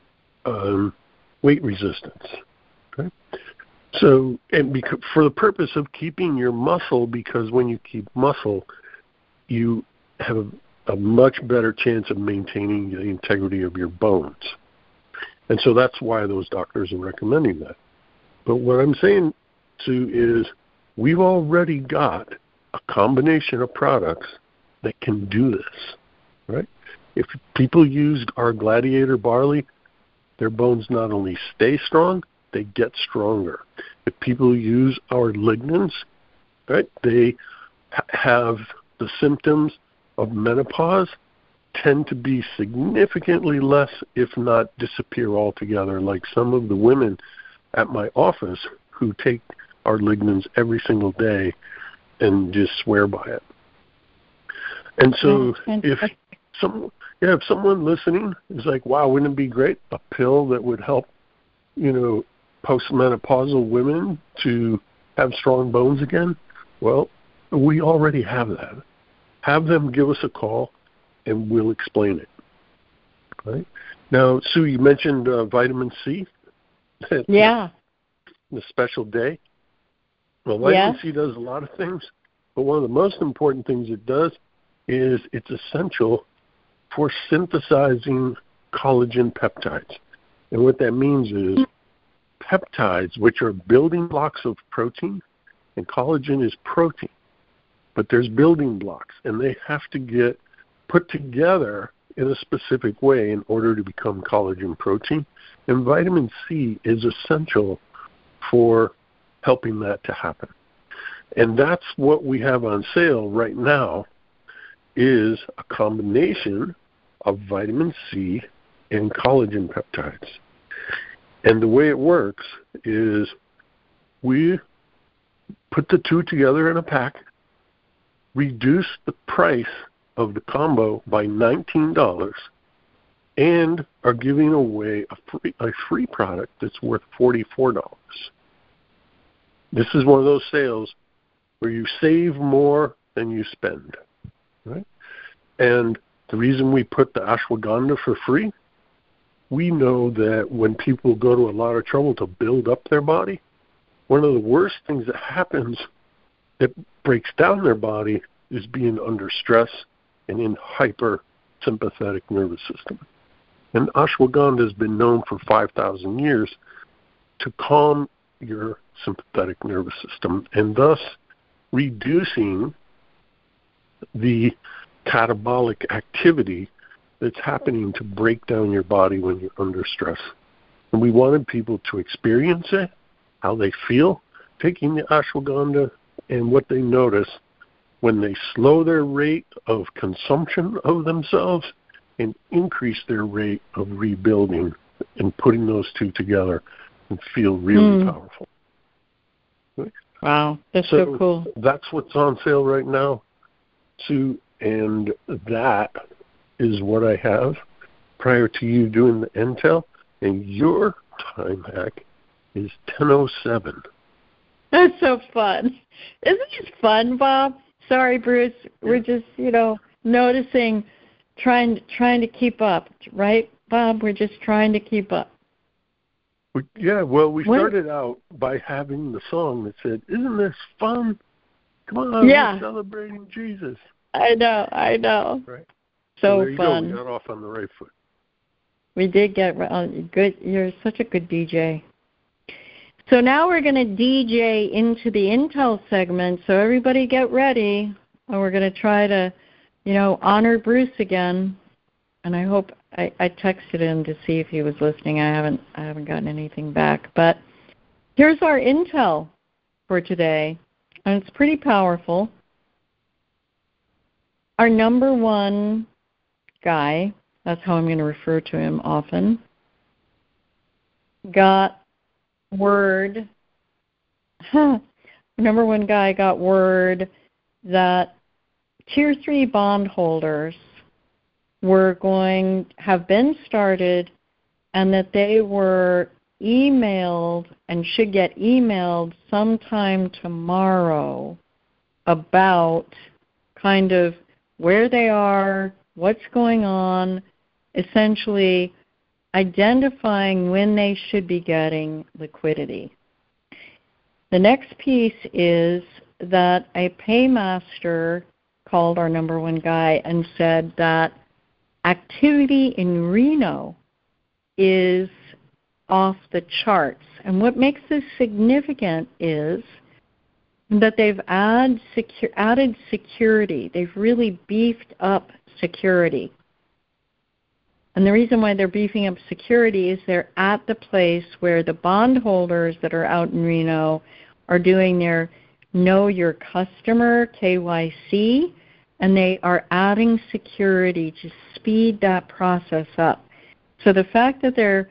weight resistance. Okay? So, and because, for the purpose of keeping your muscle, because when you keep muscle, you have a much better chance of maintaining the integrity of your bones. And so that's why those doctors are recommending that. But what I'm saying, Sue, is we've already got a combination of products that can do this, right? If people used our gladiator barley, their bones not only stay strong, they get stronger. If people use our lignans, right, they have the symptoms of menopause tend to be significantly less, if not disappear altogether, like some of the women at my office who take our lignans every single day and just swear by it. And so if someone listening is like, wow, wouldn't it be great, a pill that would help, postmenopausal women to have strong bones again? Well, we already have that. Have them give us a call, and we'll explain it. Right? Now, Sue, you mentioned vitamin C. Yeah. The special day. Well, vitamin C does a lot of things, but one of the most important things it does is it's essential for synthesizing collagen peptides. And what that means is peptides, which are building blocks of protein, and collagen is protein, but there's building blocks, and they have to get put together in a specific way in order to become collagen protein. And vitamin C is essential for helping that to happen. And that's what we have on sale right now is a combination of vitamin C and collagen peptides. And the way it works is we put the two together in a pack, reduce the price of the combo by $19, and are giving away a free product that's worth $44. This is one of those sales where you save more than you spend, right? And the reason we put the ashwagandha for free, we know that when people go to a lot of trouble to build up their body, one of the worst things that happens that breaks down their body is being under stress and in hyper-sympathetic nervous system. And ashwagandha has been known for 5,000 years to calm your sympathetic nervous system and thus reducing the catabolic activity that's happening to break down your body when you're under stress. And we wanted people to experience it, how they feel taking the ashwagandha, and what they notice when they slow their rate of consumption of themselves and increase their rate of rebuilding and putting those two together and feel really powerful. Wow, that's so cool. That's what's on sale right now, Sue, and that is what I have prior to you doing the Intel, and your time hack is 10:07. That's so fun. Isn't it fun, Bob? Sorry, Bruce. We're just, noticing, trying to keep up, right, Bob? We're just trying to keep up. Yeah, well, we started out by having the song that said, "Isn't this fun? Come on, we're celebrating Jesus." I know. Right. So there you fun. Go. We got off on the right foot. We did get good. You're such a good DJ. So now we're going to DJ into the Intel segment. So everybody get ready. And we're going to try to, honor Bruce again. And I hope I texted him to see if he was listening. I haven't gotten anything back. But here's our Intel for today. And it's pretty powerful. Our number one guy, that's how I'm going to refer to him often, got word, number one guy got word that Tier 3 bondholders have been started and that they were emailed and should get emailed sometime tomorrow about kind of where they are, what's going on, essentially identifying when they should be getting liquidity. The next piece is that a paymaster called our number one guy and said that activity in Reno is off the charts. And what makes this significant is that they've added security. They've really beefed up security. And the reason why they're beefing up security is they're at the place where the bondholders that are out in Reno are doing their Know Your Customer, KYC, and they are adding security to speed that process up. So the fact that they're,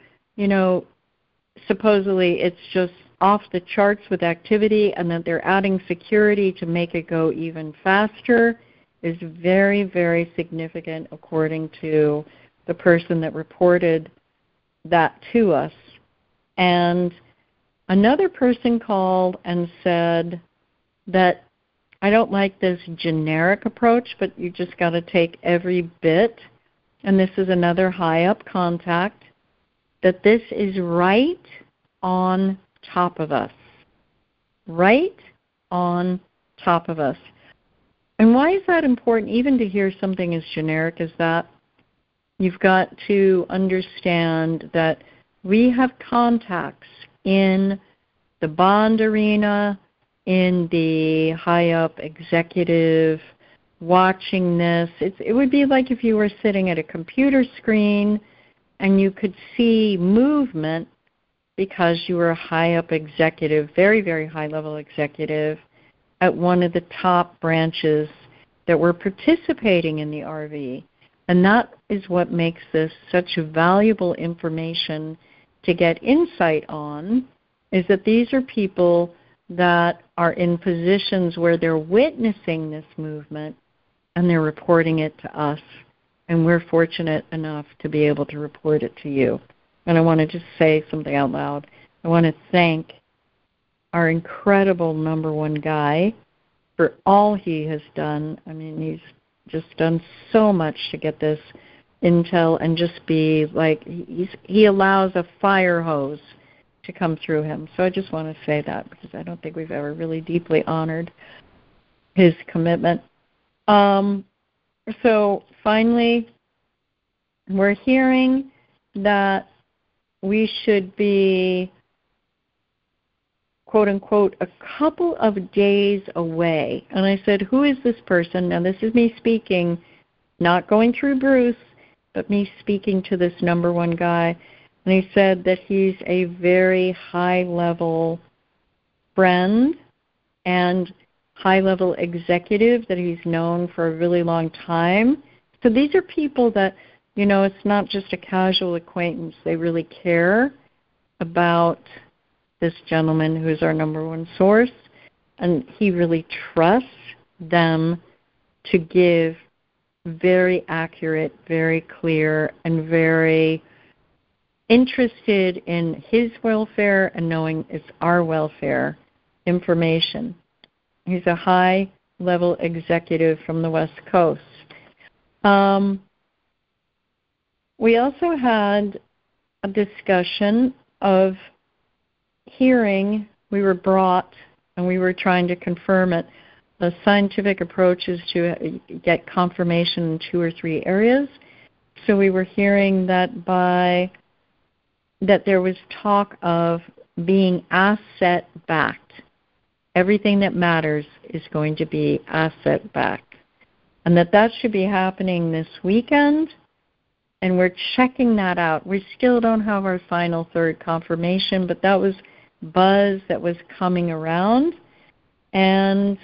supposedly it's just off the charts with activity and that they're adding security to make it go even faster is very, very significant according to the person that reported that to us. And another person called and said that I don't like this generic approach, but you just got to take every bit, and this is another high-up contact, that this is right on top of us. Right on top of us. And why is that important, even to hear something as generic as that? You've got to understand that we have contacts in the bond arena, in the high-up executive watching this. It would be like if you were sitting at a computer screen and you could see movement because you were a high-up executive, very, very high-level executive, at one of the top branches that were participating in the RV. And that is what makes this such valuable information to get insight on, is that these are people that are in positions where they're witnessing this movement and they're reporting it to us. And we're fortunate enough to be able to report it to you. And I want to just say something out loud. I want to thank our incredible number one guy for all he has done. I mean, he's just done so much to get this intel and just be like, he allows a fire hose to come through him. So I just want to say that because I don't think we've ever really deeply honored his commitment. So finally, we're hearing that we should be, quote unquote, a couple of days away. And I said, who is this person? Now this is me speaking, not going through Bruce, but me speaking to this number one guy. And he said that he's a very high-level friend, and high-level executive that he's known for a really long time. So these are people that, it's not just a casual acquaintance. They really care about this gentleman who's our number one source, and he really trusts them to give very accurate, very clear, and very interested in his welfare and knowing it's our welfare information. He's a high-level executive from the West Coast. We also had a discussion of hearing. We were brought, and we were trying to confirm it. The scientific approach is to get confirmation in 2 or 3 areas. So we were hearing that there was talk of being asset-backed. Everything that matters is going to be asset-backed. And that should be happening this weekend. And we're checking that out. We still don't have our final third confirmation, but that was buzz that was coming around. And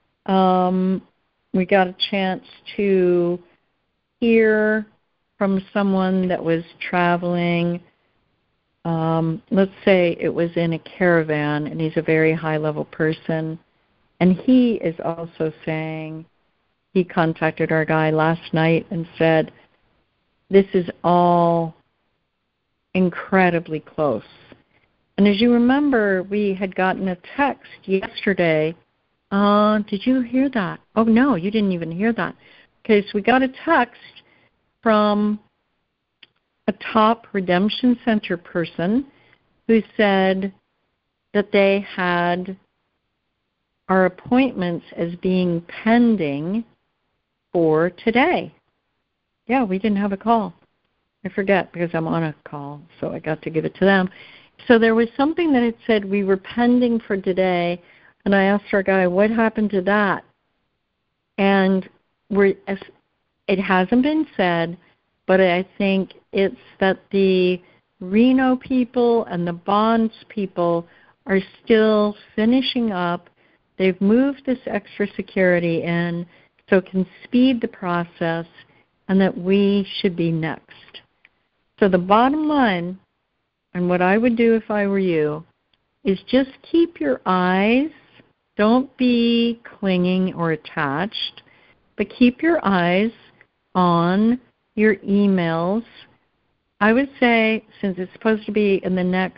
we got a chance to hear from someone that was traveling. Let's say it was in a caravan, and he's a very high-level person. And he is also saying, he contacted our guy last night and said, this is all incredibly close. And as you remember, we had gotten a text yesterday. Did you hear that? Oh, no, you didn't even hear that. Okay, so we got a text from a top Redemption Center person who said that they had our appointments as being pending for today. Yeah, we didn't have a call. I forget because I'm on a call, so I got to give it to them. So there was something that had said we were pending for today, and I asked our guy, what happened to that? And it hasn't been said, but I think it's that the Reno people and the Bonds people are still finishing up. They've moved this extra security in so it can speed the process, and that we should be next. So the bottom line, and what I would do if I were you, is just keep your eyes, don't be clinging or attached, but keep your eyes on your emails. I would say, since it's supposed to be in the next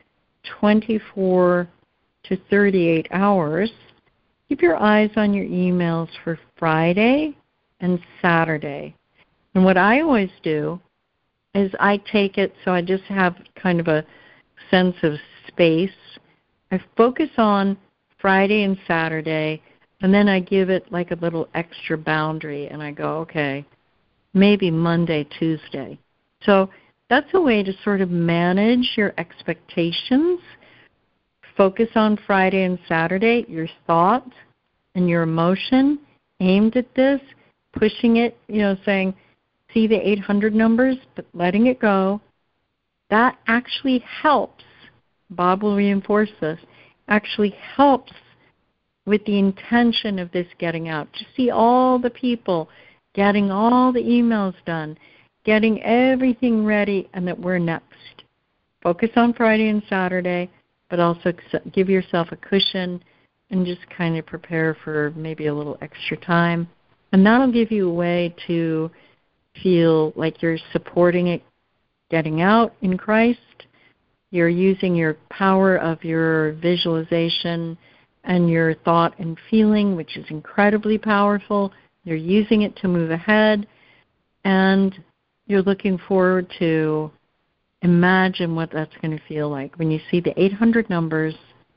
24 to 38 hours, keep your eyes on your emails for Friday and Saturday. And what I always do is I take it so I just have kind of a sense of space. I focus on Friday and Saturday, and then I give it like a little extra boundary, and I go, okay, maybe Monday, Tuesday. So that's a way to sort of manage your expectations. Focus on Friday and Saturday, your thought and your emotion aimed at this, pushing it, saying, see the 800 numbers, but letting it go. That actually helps. Bob will reinforce this. Actually helps with the intention of this getting out. To see all the people getting all the emails done, getting everything ready, and that we're next. Focus on Friday and Saturday, but also give yourself a cushion and just kind of prepare for maybe a little extra time. And that'll give you a way to feel like you're supporting it getting out in Christ. You're using your power of your visualization and your thought and feeling, which is incredibly powerful. You're using it to move ahead, and you're looking forward to imagine what that's going to feel like when you see the 800 numbers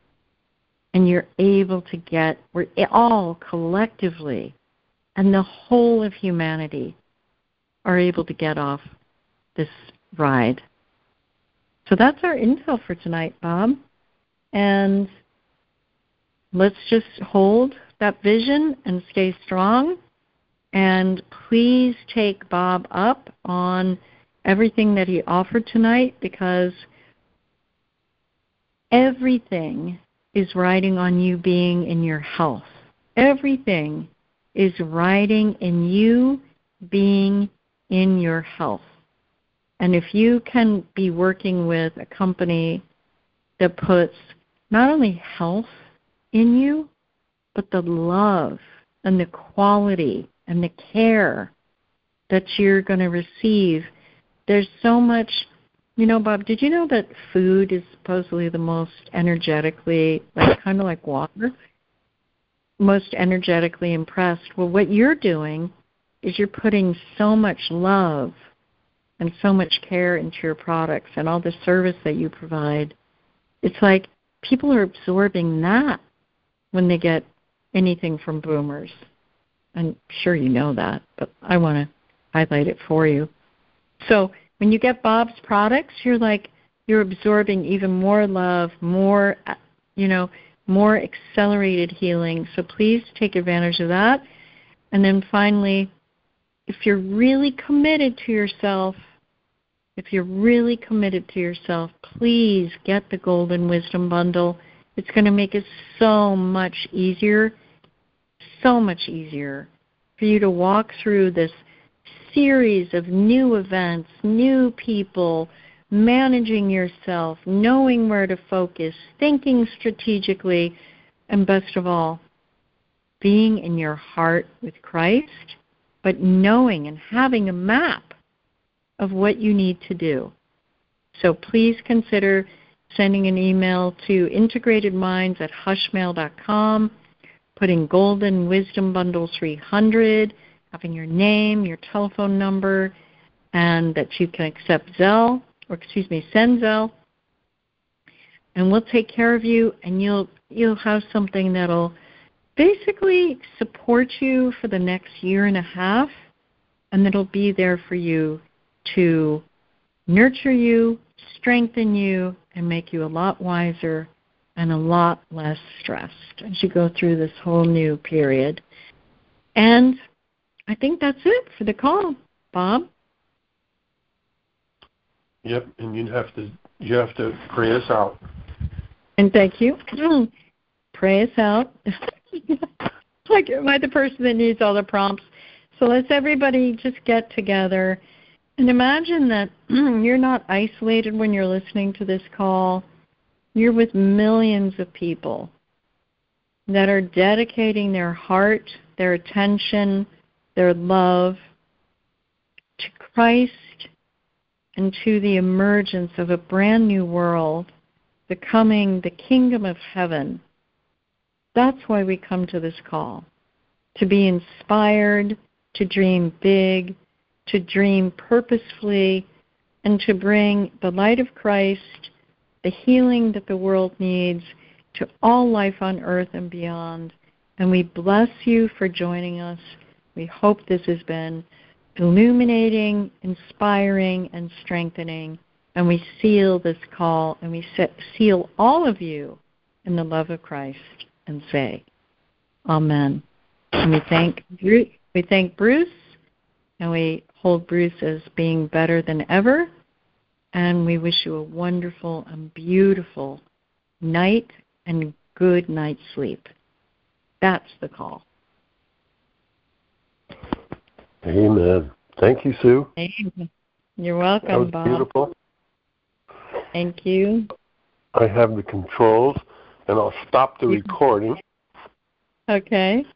and you're able to we're all collectively and the whole of humanity are able to get off this ride. So that's our intel for tonight, Bob. And let's just hold that vision and stay strong. And please take Bob up on everything that he offered tonight, because everything is riding on you being in your health. Everything is riding in you being in your health. And if you can be working with a company that puts not only health in you, but the love and the quality and the care that you're going to receive, there's so much. Bob, did you know that food is supposedly the most energetically, kind of like water, most energetically impressed? Well, what you're doing is you're putting so much love and so much care into your products and all the service that you provide. It's like people are absorbing that when they get anything from Boomers. I'm sure you know that, but I want to highlight it for you. So when you get Bob's products, you're absorbing even more love, more accelerated healing. So please take advantage of that. And then finally, if you're really committed to yourself, please get the Golden Wisdom Bundle. It's going to make it so much easier for you to walk through this series of new events, new people, managing yourself, knowing where to focus, thinking strategically, and best of all, being in your heart with Christ, but knowing and having a map of what you need to do. So please consider sending an email to integratedminds@hushmail.com, putting Golden Wisdom Bundle 300, having your name, your telephone number, and that you can accept send Zelle, and we'll take care of you, and you'll have something that'll basically support you for the next year and a half, and it'll be there for you to nurture you, strengthen you, and make you a lot wiser and a lot less stressed as you go through this whole new period. And I think that's it for the call, Bob. Yep, and you have to pray us out. And thank you. Pray us out. Like, am I the person that needs all the prompts? So let's everybody just get together and imagine that you're not isolated when you're listening to this call. You're with millions of people that are dedicating their heart, their attention, their love to Christ and to the emergence of a brand new world, becoming the kingdom of heaven. That's why we come to this call, to be inspired, to dream big, to dream purposefully, and to bring the light of Christ, the healing that the world needs, to all life on earth and beyond. And we bless you for joining us. We hope this has been illuminating, inspiring, and strengthening. And we seal this call, and we seal all of you in the love of Christ and say, Amen. And we thank Bruce, and we hold Bruce as being better than ever. And we wish you a wonderful and beautiful night and good night's sleep. That's the call. Amen. Thank you, Sue. Amen. You're welcome, that was Bob. Beautiful. Thank you. I have the controls, and I'll stop the recording. Okay.